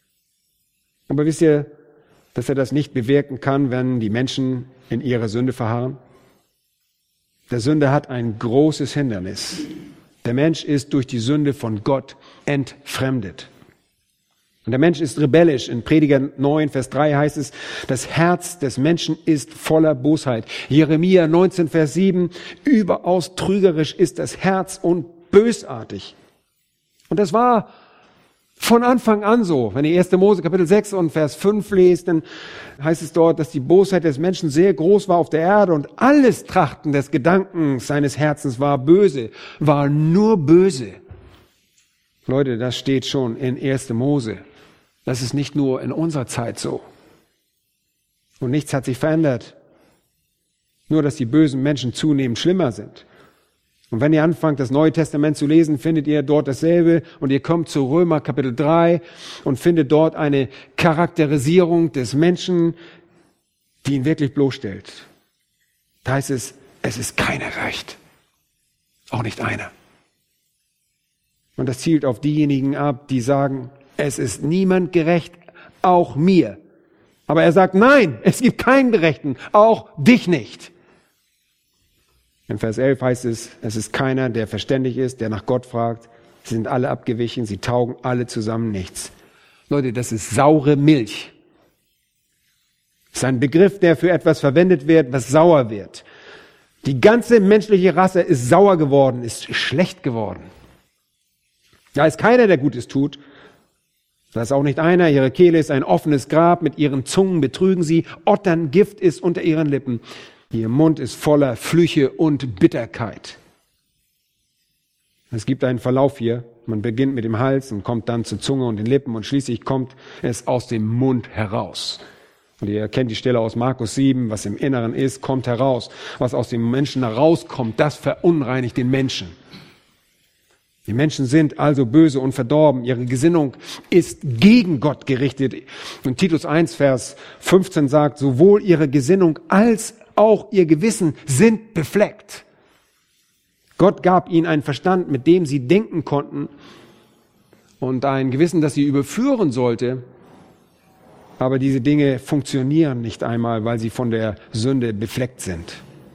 Aber wisst ihr, dass er das nicht bewirken kann, wenn die Menschen in ihrer Sünde verharren? Der Sünde hat ein großes Hindernis. Der Mensch ist durch die Sünde von Gott entfremdet. Und der Mensch ist rebellisch. In Prediger 9, Vers 3 heißt es, das Herz des Menschen ist voller Bosheit. Jeremia 19, Vers 7, überaus trügerisch ist das Herz und bösartig. Und das war von Anfang an so. Wenn ihr 1. Mose Kapitel 6 und Vers 5 lest, dann heißt es dort, dass die Bosheit des Menschen sehr groß war auf der Erde und alles Trachten des Gedankens seines Herzens war böse, war nur böse. Leute, das steht schon in 1. Mose. Das ist nicht nur in unserer Zeit so. Und nichts hat sich verändert. Nur, dass die bösen Menschen zunehmend schlimmer sind. Und wenn ihr anfangt, das Neue Testament zu lesen, findet ihr dort dasselbe. Und ihr kommt zu Römer Kapitel 3 und findet dort eine Charakterisierung des Menschen, die ihn wirklich bloßstellt. Da heißt es ist keiner recht. Auch nicht einer. Und das zielt auf diejenigen ab, die sagen, es ist niemand gerecht, auch mir. Aber er sagt, nein, es gibt keinen Gerechten, auch dich nicht. In Vers 11 heißt es ist keiner, der verständig ist, der nach Gott fragt. Sie sind alle abgewichen, sie taugen alle zusammen nichts. Leute, das ist saure Milch. Das ist ein Begriff, der für etwas verwendet wird, was sauer wird. Die ganze menschliche Rasse ist sauer geworden, ist schlecht geworden. Da ist keiner, der Gutes tut. Da ist auch nicht einer. Ihre Kehle ist ein offenes Grab. Mit ihren Zungen betrügen sie. Otterngift ist unter ihren Lippen. Ihr Mund ist voller Flüche und Bitterkeit. Es gibt einen Verlauf hier. Man beginnt mit dem Hals und kommt dann zur Zunge und den Lippen und schließlich kommt es aus dem Mund heraus. Und ihr kennt die Stelle aus Markus 7, was im Inneren ist, kommt heraus. Was aus dem Menschen herauskommt, das verunreinigt den Menschen. Die Menschen sind also böse und verdorben. Ihre Gesinnung ist gegen Gott gerichtet. Und Titus 1, Vers 15 sagt, sowohl ihre Gesinnung als auch ihr Gewissen sind befleckt. Gott gab ihnen einen Verstand, mit dem sie denken konnten und ein Gewissen, das sie überführen sollte. Aber diese Dinge funktionieren nicht einmal, weil sie von der Sünde befleckt sind.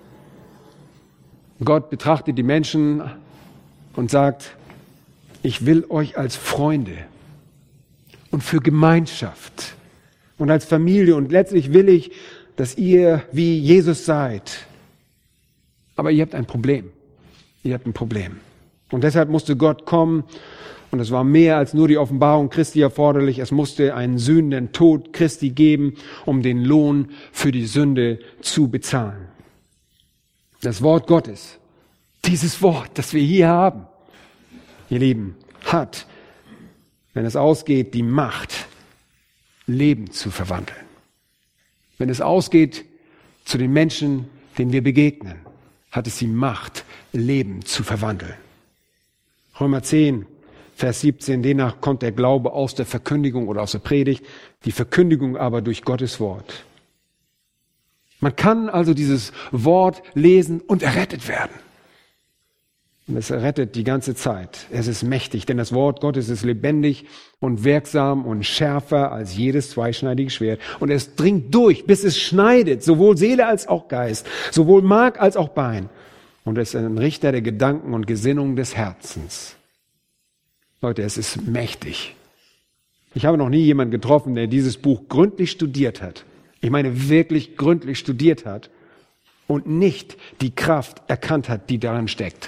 Gott betrachtet die Menschen und sagt, ich will euch als Freunde und für Gemeinschaft und als Familie und letztlich will ich, dass ihr wie Jesus seid. Aber ihr habt ein Problem. Ihr habt ein Problem. Und deshalb musste Gott kommen und es war mehr als nur die Offenbarung Christi erforderlich. Es musste einen sühnenden Tod Christi geben, um den Lohn für die Sünde zu bezahlen. Das Wort Gottes, dieses Wort, das wir hier haben, ihr Lieben, hat, wenn es ausgeht, die Macht, Leben zu verwandeln. Wenn es ausgeht zu den Menschen, denen wir begegnen, hat es die Macht, Leben zu verwandeln. Römer 10, Vers 17, demnach kommt der Glaube aus der Verkündigung oder aus der Predigt, die Verkündigung aber durch Gottes Wort. Man kann also dieses Wort lesen und errettet werden. Und es errettet die ganze Zeit. Es ist mächtig, denn das Wort Gottes ist lebendig und wirksam und schärfer als jedes zweischneidige Schwert. Und es dringt durch, bis es schneidet, sowohl Seele als auch Geist, sowohl Mark als auch Bein. Und es ist ein Richter der Gedanken und Gesinnungen des Herzens. Leute, es ist mächtig. Ich habe noch nie jemanden getroffen, der dieses Buch gründlich studiert hat. Ich meine, wirklich gründlich studiert hat und nicht die Kraft erkannt hat, die darin steckt.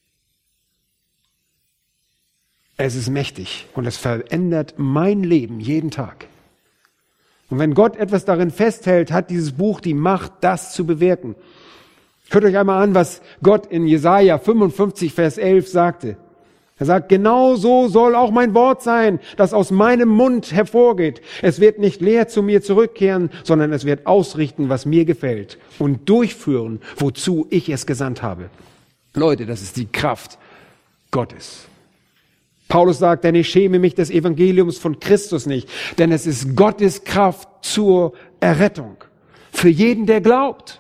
Es ist mächtig und es verändert mein Leben jeden Tag. Und wenn Gott etwas darin festhält, hat dieses Buch die Macht, das zu bewirken. Hört euch einmal an, was Gott in Jesaja 55, Vers 11 sagte. Er sagt, genau so soll auch mein Wort sein, das aus meinem Mund hervorgeht. Es wird nicht leer zu mir zurückkehren, sondern es wird ausrichten, was mir gefällt und durchführen, wozu ich es gesandt habe. Leute, das ist die Kraft Gottes. Paulus sagt, denn ich schäme mich des Evangeliums von Christus nicht, denn es ist Gottes Kraft zur Errettung. Für jeden, der glaubt.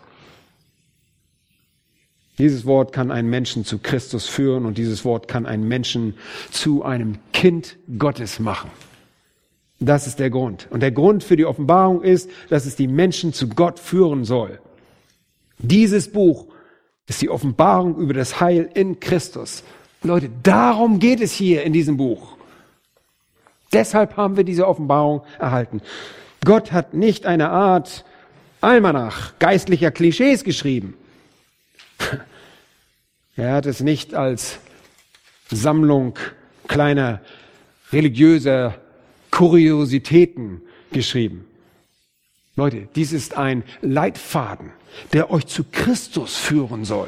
Dieses Wort kann einen Menschen zu Christus führen und dieses Wort kann einen Menschen zu einem Kind Gottes machen. Das ist der Grund. Und der Grund für die Offenbarung ist, dass es die Menschen zu Gott führen soll. Dieses Buch ist die Offenbarung über das Heil in Christus. Leute, darum geht es hier in diesem Buch. Deshalb haben wir diese Offenbarung erhalten. Gott hat nicht eine Art Almanach geistlicher Klischees geschrieben. Er hat es nicht als Sammlung kleiner religiöser Kuriositäten geschrieben. Leute, dies ist ein Leitfaden, der euch zu Christus führen soll,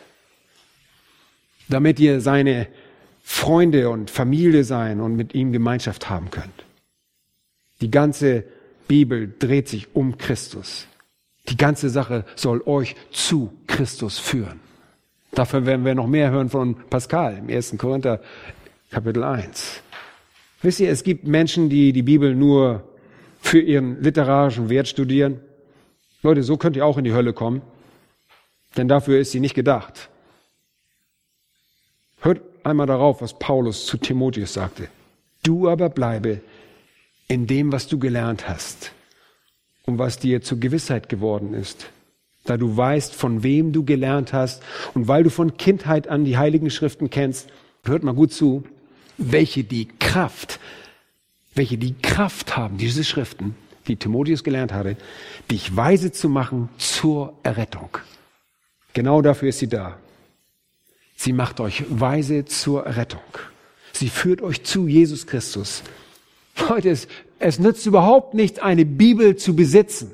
damit ihr seine Freunde und Familie sein und mit ihm Gemeinschaft haben könnt. Die ganze Bibel dreht sich um Christus. Die ganze Sache soll euch zu Christus führen. Dafür werden wir noch mehr hören von Pascal im 1. Korinther Kapitel 1. Wisst ihr, es gibt Menschen, die die Bibel nur für ihren literarischen Wert studieren. Leute, so könnt ihr auch in die Hölle kommen, denn dafür ist sie nicht gedacht. Hört einmal darauf, was Paulus zu Timotheus sagte. Du aber bleibe in dem, was du gelernt hast und was dir zur Gewissheit geworden ist, da du weißt, von wem du gelernt hast und weil du von Kindheit an die Heiligen Schriften kennst, hört mal gut zu, welche die Kraft haben, diese Schriften, die Timotheus gelernt hatte, dich weise zu machen zur Errettung. Genau dafür ist sie da. Sie macht euch weise zur Errettung. Sie führt euch zu Jesus Christus. Leute, es nützt überhaupt nichts, eine Bibel zu besitzen.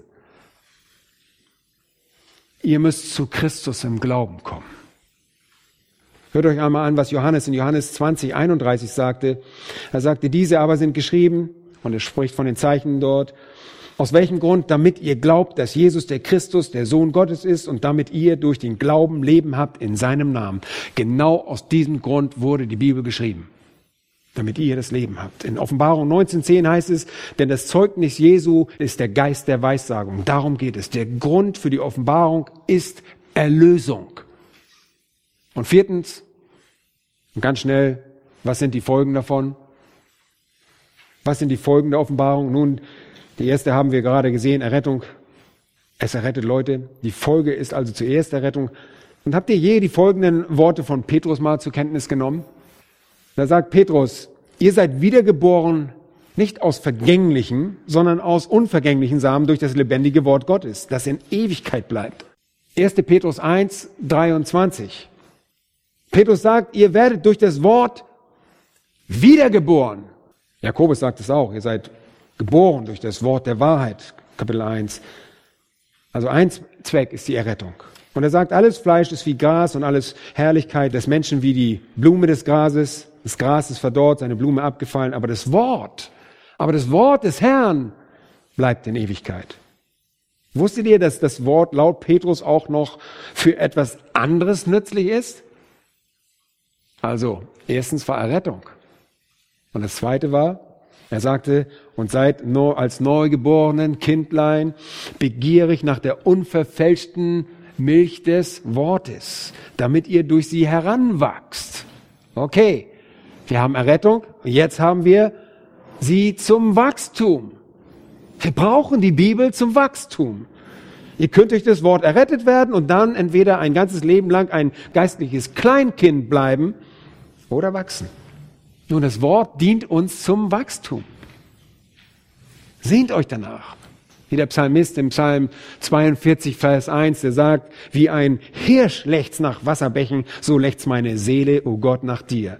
Ihr müsst zu Christus im Glauben kommen. Hört euch einmal an, was Johannes in Johannes 20, 31 sagte. Er sagte, diese aber sind geschrieben, und er spricht von den Zeichen dort, aus welchem Grund? Damit ihr glaubt, dass Jesus der Christus, der Sohn Gottes ist und damit ihr durch den Glauben Leben habt in seinem Namen. Genau aus diesem Grund wurde die Bibel geschrieben. Damit ihr das Leben habt. In Offenbarung 19,10 heißt es, denn das Zeugnis Jesu ist der Geist der Weissagung. Darum geht es. Der Grund für die Offenbarung ist Erlösung. Und viertens, und ganz schnell, was sind die Folgen davon? Was sind die Folgen der Offenbarung? Nun, die erste haben wir gerade gesehen, Errettung. Es errettet Leute. Die Folge ist also zuerst Errettung. Und habt ihr je die folgenden Worte von Petrus mal zur Kenntnis genommen? Da sagt Petrus, ihr seid wiedergeboren, nicht aus vergänglichen, sondern aus unvergänglichen Samen durch das lebendige Wort Gottes, das in Ewigkeit bleibt. 1. Petrus 1, 23. Petrus sagt, ihr werdet durch das Wort wiedergeboren. Jakobus sagt es auch, ihr seid geboren durch das Wort der Wahrheit, Kapitel 1. Also ein Zweck ist die Errettung. Und er sagt, alles Fleisch ist wie Gras und alles Herrlichkeit des Menschen wie die Blume des Grases. Das Gras ist verdorrt, seine Blume abgefallen, aber das Wort des Herrn bleibt in Ewigkeit. Wusstet ihr, dass das Wort laut Petrus auch noch für etwas anderes nützlich ist? Also, erstens war Errettung. Und das zweite war, er sagte, und seid als neugeborenen Kindlein begierig nach der unverfälschten Milch des Wortes, damit ihr durch sie heranwachst. Okay, wir haben Errettung, jetzt haben wir sie zum Wachstum. Wir brauchen die Bibel zum Wachstum. Ihr könnt durch das Wort errettet werden und dann entweder ein ganzes Leben lang ein geistliches Kleinkind bleiben oder wachsen. Nun, das Wort dient uns zum Wachstum. Sehnt euch danach. Wie der Psalmist im Psalm 42, Vers 1, der sagt, wie ein Hirsch lechzt nach Wasserbächen, so lechzt meine Seele, o Gott, nach dir.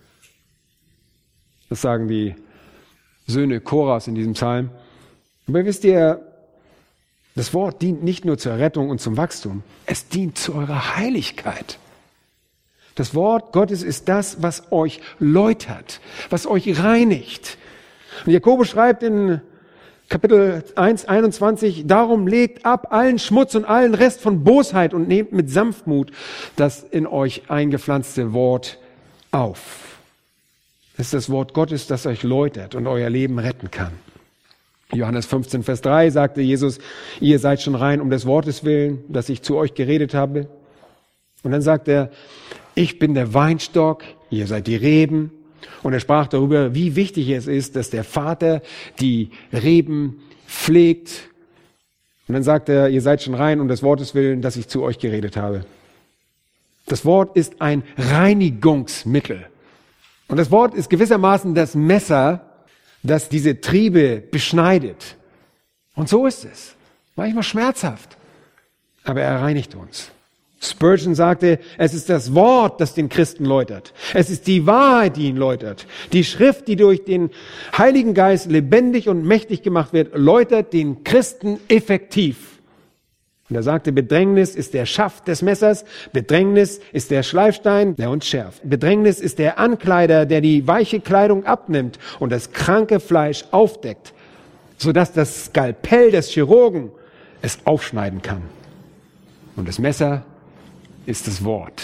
Das sagen die Söhne Koras in diesem Psalm. Aber wisst ihr, das Wort dient nicht nur zur Rettung und zum Wachstum, es dient zu eurer Heiligkeit. Das Wort Gottes ist das, was euch läutert, was euch reinigt. Und Jakobus schreibt in Kapitel 1, 21, darum legt ab allen Schmutz und allen Rest von Bosheit und nehmt mit Sanftmut das in euch eingepflanzte Wort auf. Das ist das Wort Gottes, das euch läutert und euer Leben retten kann. Johannes 15, Vers 3 sagte Jesus, ihr seid schon rein um des Wortes willen, dass ich zu euch geredet habe. Und dann sagt er, ich bin der Weinstock, ihr seid die Reben. Und er sprach darüber, wie wichtig es ist, dass der Vater die Reben pflegt. Und dann sagt er, ihr seid schon rein um des Wortes willen, dass ich zu euch geredet habe. Das Wort ist ein Reinigungsmittel. Und das Wort ist gewissermaßen das Messer, das diese Triebe beschneidet. Und so ist es. Manchmal schmerzhaft, aber er reinigt uns. Spurgeon sagte, es ist das Wort, das den Christen läutert. Es ist die Wahrheit, die ihn läutert. Die Schrift, die durch den Heiligen Geist lebendig und mächtig gemacht wird, läutert den Christen effektiv. Und er sagte, Bedrängnis ist der Schaft des Messers, Bedrängnis ist der Schleifstein, der uns schärft. Bedrängnis ist der Ankleider, der die weiche Kleidung abnimmt und das kranke Fleisch aufdeckt, sodass das Skalpell des Chirurgen es aufschneiden kann. Und das Messer ist das Wort.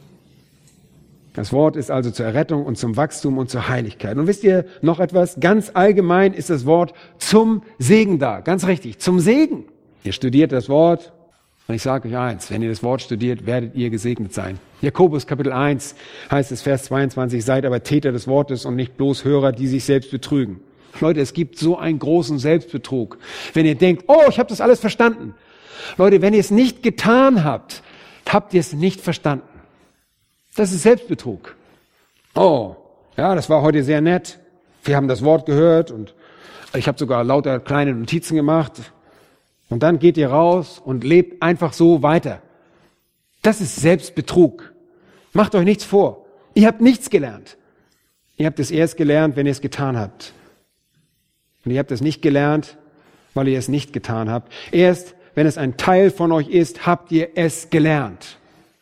Das Wort ist also zur Errettung und zum Wachstum und zur Heiligkeit. Und wisst ihr noch etwas? Ganz allgemein ist das Wort zum Segen da. Ganz richtig, zum Segen. Ihr studiert das Wort und ich sage euch eins, wenn ihr das Wort studiert, werdet ihr gesegnet sein. Jakobus Kapitel 1 heißt es, Vers 22, seid aber Täter des Wortes und nicht bloß Hörer, die sich selbst betrügen. Leute, es gibt so einen großen Selbstbetrug. Wenn ihr denkt, oh, ich habe das alles verstanden. Leute, wenn ihr es nicht getan habt, habt ihr es nicht verstanden. Das ist Selbstbetrug. Oh, ja, das war heute sehr nett. Wir haben das Wort gehört und ich habe sogar lauter kleine Notizen gemacht. Und dann geht ihr raus und lebt einfach so weiter. Das ist Selbstbetrug. Macht euch nichts vor. Ihr habt nichts gelernt. Ihr habt es erst gelernt, wenn ihr es getan habt. Und ihr habt es nicht gelernt, weil ihr es nicht getan habt. Erst wenn es ein Teil von euch ist, habt ihr es gelernt.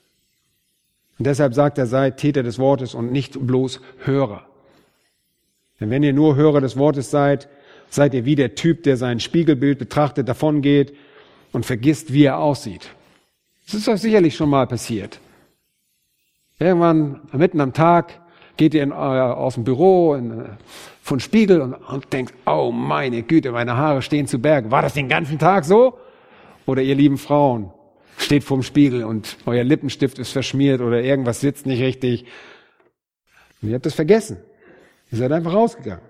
Und deshalb sagt er, seid Täter des Wortes und nicht bloß Hörer. Denn wenn ihr nur Hörer des Wortes seid, seid ihr wie der Typ, der sein Spiegelbild betrachtet, davongeht und vergisst, wie er aussieht. Das ist euch sicherlich schon mal passiert. Irgendwann mitten am Tag geht ihr aus dem Büro von Spiegel und denkt, oh meine Güte, meine Haare stehen zu Bergen. War das den ganzen Tag so? Oder ihr lieben Frauen steht vorm Spiegel und euer Lippenstift ist verschmiert oder irgendwas sitzt nicht richtig. Und ihr habt es vergessen. Ihr seid einfach rausgegangen.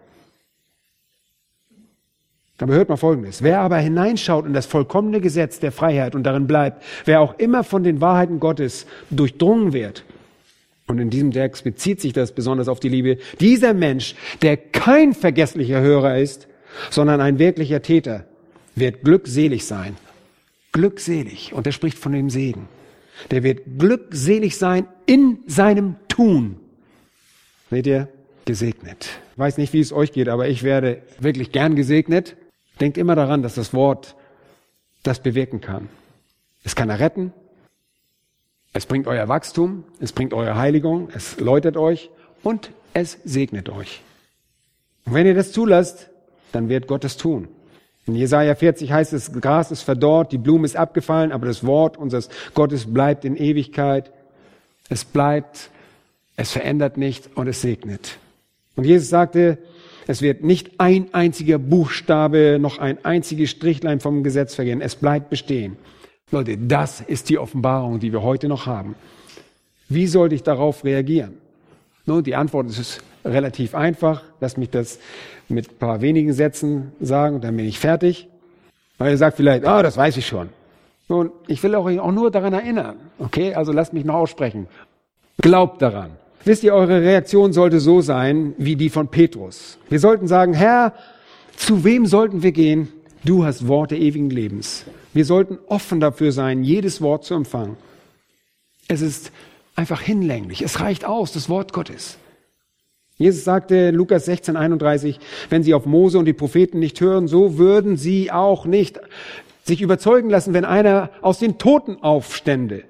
Aber hört mal Folgendes. Wer aber hineinschaut in das vollkommene Gesetz der Freiheit und darin bleibt, wer auch immer von den Wahrheiten Gottes durchdrungen wird, und in diesem Text bezieht sich das besonders auf die Liebe, dieser Mensch, der kein vergesslicher Hörer ist, sondern ein wirklicher Täter, wird glückselig sein. Glückselig. Und er spricht von dem Segen. Der wird glückselig sein in seinem Tun. Seht ihr? Gesegnet. Ich weiß nicht, wie es euch geht, aber ich werde wirklich gern gesegnet. Denkt immer daran, dass das Wort das bewirken kann. Es kann erretten. Es bringt euer Wachstum. Es bringt eure Heiligung. Es läutert euch und es segnet euch. Und wenn ihr das zulasst, dann wird Gott es tun. In Jesaja 40 heißt es, das Gras ist verdorrt, die Blume ist abgefallen, aber das Wort unseres Gottes bleibt in Ewigkeit. Es bleibt, es verändert nicht und es segnet. Und Jesus sagte, es wird nicht ein einziger Buchstabe, noch ein einziges Strichlein vom Gesetz vergehen. Es bleibt bestehen. Leute, das ist die Offenbarung, die wir heute noch haben. Wie sollte ich darauf reagieren? Nun, die Antwort ist relativ einfach. Lass mich das mit ein paar wenigen Sätzen sagen und dann bin ich fertig. Weil ihr sagt vielleicht, das weiß ich schon. Nun, ich will euch auch nur daran erinnern. Okay, also lasst mich noch aussprechen. Glaubt daran. Wisst ihr, eure Reaktion sollte so sein wie die von Petrus. Wir sollten sagen, Herr, zu wem sollten wir gehen? Du hast Worte ewigen Lebens. Wir sollten offen dafür sein, jedes Wort zu empfangen. Es ist einfach hinlänglich. Es reicht aus, das Wort Gottes. Jesus sagte in Lukas 16, 31, wenn sie auf Mose und die Propheten nicht hören, so würden sie auch nicht sich überzeugen lassen, wenn einer aus den Toten aufstände.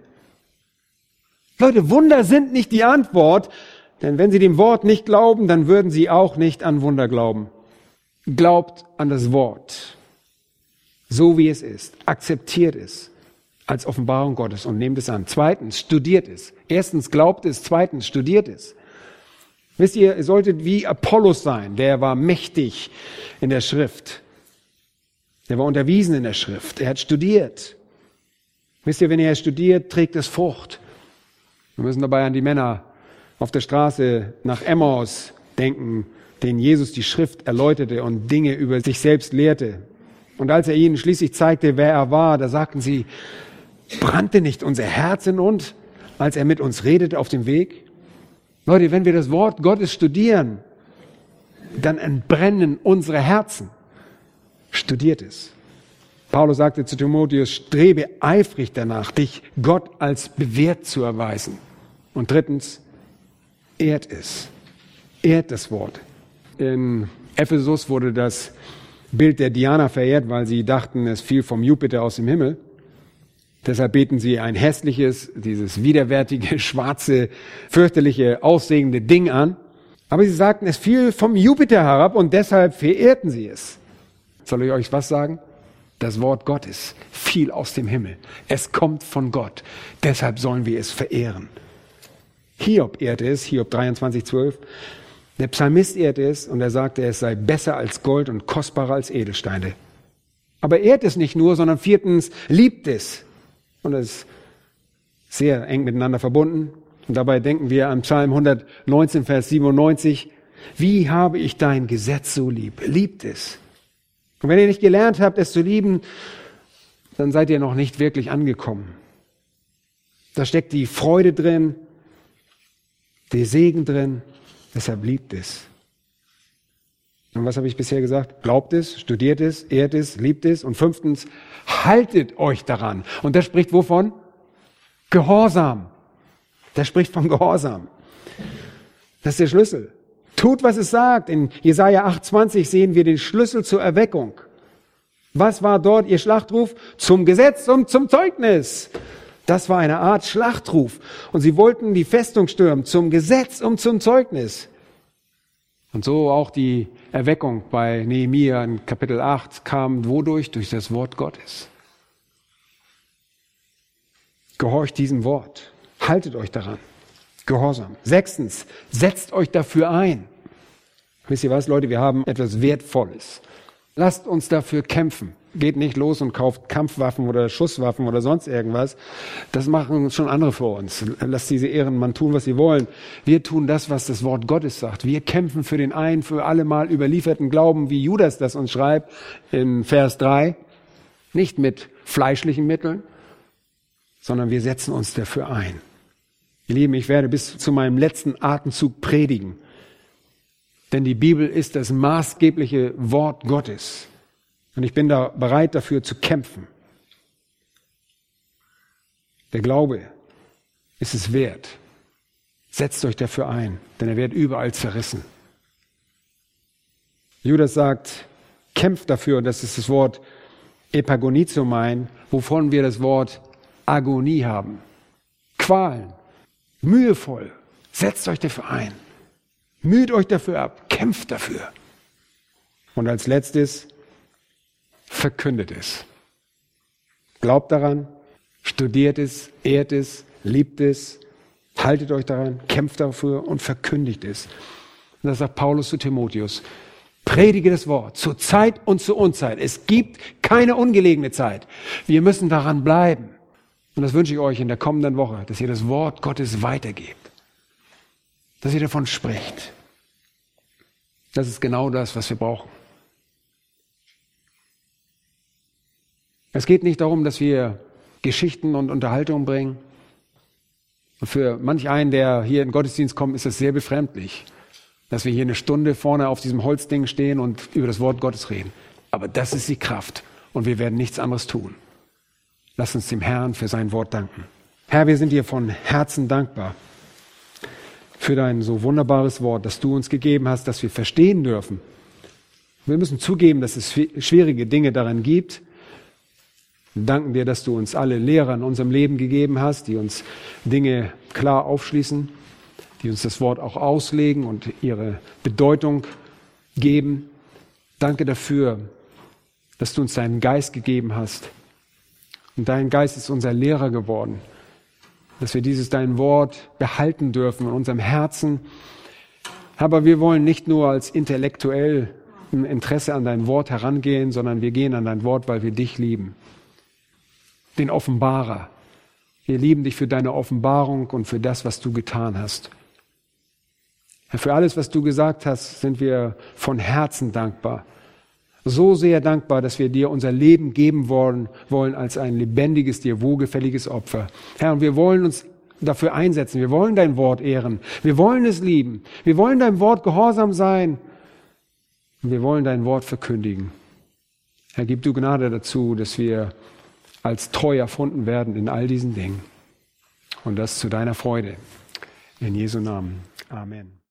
Leute, Wunder sind nicht die Antwort, denn wenn sie dem Wort nicht glauben, dann würden sie auch nicht an Wunder glauben. Glaubt an das Wort, so wie es ist. Akzeptiert es als Offenbarung Gottes und nehmt es an. Zweitens, studiert es. Erstens, glaubt es. Zweitens, studiert es. Wisst ihr, ihr solltet wie Apollos sein. Der war mächtig in der Schrift. Der war unterwiesen in der Schrift. Er hat studiert. Wisst ihr, wenn er studiert, trägt es Frucht. Wir müssen dabei an die Männer auf der Straße nach Emmaus denken, denen Jesus die Schrift erläuterte und Dinge über sich selbst lehrte. Und als er ihnen schließlich zeigte, wer er war, da sagten sie, brannte nicht unser Herz in uns, als er mit uns redete auf dem Weg? Leute, wenn wir das Wort Gottes studieren, dann entbrennen unsere Herzen. Studiert es. Paulus sagte zu Timotheus, strebe eifrig danach, dich Gott als bewährt zu erweisen. Und drittens, ehrt es. Ehrt das Wort. In Ephesus wurde das Bild der Diana verehrt, weil sie dachten, es fiel vom Jupiter aus dem Himmel. Deshalb beten sie ein hässliches, dieses widerwärtige, schwarze, fürchterliche, aussehende Ding an. Aber sie sagten, es fiel vom Jupiter herab und deshalb verehrten sie es. Soll ich euch was sagen? Das Wort Gottes fiel aus dem Himmel. Es kommt von Gott. Deshalb sollen wir es verehren. Hiob ehrte es, Hiob 23,12. Der Psalmist ehrte es und er sagte, es sei besser als Gold und kostbarer als Edelsteine. Aber ehrt es nicht nur, sondern viertens, liebt es. Und das ist sehr eng miteinander verbunden. Und dabei denken wir an Psalm 119, Vers 97. Wie habe ich dein Gesetz so lieb? Liebt es. Und wenn ihr nicht gelernt habt, es zu lieben, dann seid ihr noch nicht wirklich angekommen. Da steckt die Freude drin, der Segen drin, deshalb liebt es. Und was habe ich bisher gesagt? Glaubt es, studiert es, ehrt es, liebt es. Und fünftens, haltet euch daran. Und das spricht wovon? Gehorsam. Das spricht vom Gehorsam. Das ist der Schlüssel. Tut, was es sagt. In Jesaja 8,20 sehen wir den Schlüssel zur Erweckung. Was war dort ihr Schlachtruf? Zum Gesetz und zum Zeugnis. Das war eine Art Schlachtruf. Und sie wollten die Festung stürmen, zum Gesetz und zum Zeugnis. Und so auch die Erweckung bei Nehemia in Kapitel 8 kam wodurch? Durch das Wort Gottes. Gehorcht diesem Wort. Haltet euch daran. Gehorsam. Sechstens, setzt euch dafür ein. Wisst ihr was, Leute, wir haben etwas Wertvolles. Lasst uns dafür kämpfen. Geht nicht los und kauft Kampfwaffen oder Schusswaffen oder sonst irgendwas. Das machen schon andere für uns. Lasst diese Ehrenmann tun, was sie wollen. Wir tun das, was das Wort Gottes sagt. Wir kämpfen für den ein, für alle Mal überlieferten Glauben, wie Judas das uns schreibt in Vers 3. Nicht mit fleischlichen Mitteln, sondern wir setzen uns dafür ein. Ihr Lieben, ich werde bis zu meinem letzten Atemzug predigen. Denn die Bibel ist das maßgebliche Wort Gottes. Und ich bin da bereit dafür zu kämpfen. Der Glaube ist es wert. Setzt euch dafür ein, denn er wird überall zerrissen. Judas sagt, kämpft dafür, und das ist das Wort Epagonizomai, wovon wir das Wort Agonie haben. Qualen, mühevoll. Setzt euch dafür ein. Müht euch dafür ab. Kämpft dafür. Und als letztes, verkündet es. Glaubt daran, studiert es, ehrt es, liebt es, haltet euch daran, kämpft dafür und verkündigt es. Und das sagt Paulus zu Timotheus. Predige das Wort zur Zeit und zur Unzeit. Es gibt keine ungelegene Zeit. Wir müssen daran bleiben. Und das wünsche ich euch in der kommenden Woche, dass ihr das Wort Gottes weitergebt. Dass ihr davon sprecht. Das ist genau das, was wir brauchen. Es geht nicht darum, dass wir Geschichten und Unterhaltung bringen. Und für manch einen, der hier in den Gottesdienst kommt, ist es sehr befremdlich, dass wir hier eine Stunde vorne auf diesem Holzding stehen und über das Wort Gottes reden. Aber das ist die Kraft und wir werden nichts anderes tun. Lass uns dem Herrn für sein Wort danken. Herr, wir sind dir von Herzen dankbar für dein so wunderbares Wort, das du uns gegeben hast, dass wir verstehen dürfen. Wir müssen zugeben, dass es schwierige Dinge daran gibt. Wir danken dir, dass du uns alle Lehrer in unserem Leben gegeben hast, die uns Dinge klar aufschließen, die uns das Wort auch auslegen und ihre Bedeutung geben. Danke dafür, dass du uns deinen Geist gegeben hast. Und dein Geist ist unser Lehrer geworden, dass wir dein Wort behalten dürfen in unserem Herzen. Aber wir wollen nicht nur als intellektuell im Interesse an dein Wort herangehen, sondern wir gehen an dein Wort, weil wir dich lieben. Den Offenbarer. Wir lieben dich für deine Offenbarung und für das, was du getan hast. Herr, für alles, was du gesagt hast, sind wir von Herzen dankbar. So sehr dankbar, dass wir dir unser Leben geben wollen als ein lebendiges, dir wohlgefälliges Opfer. Herr, und wir wollen uns dafür einsetzen. Wir wollen dein Wort ehren. Wir wollen es lieben. Wir wollen deinem Wort gehorsam sein. Und wir wollen dein Wort verkündigen. Herr, gib du Gnade dazu, dass wir als treu erfunden werden in all diesen Dingen. Und das zu deiner Freude. In Jesu Namen. Amen.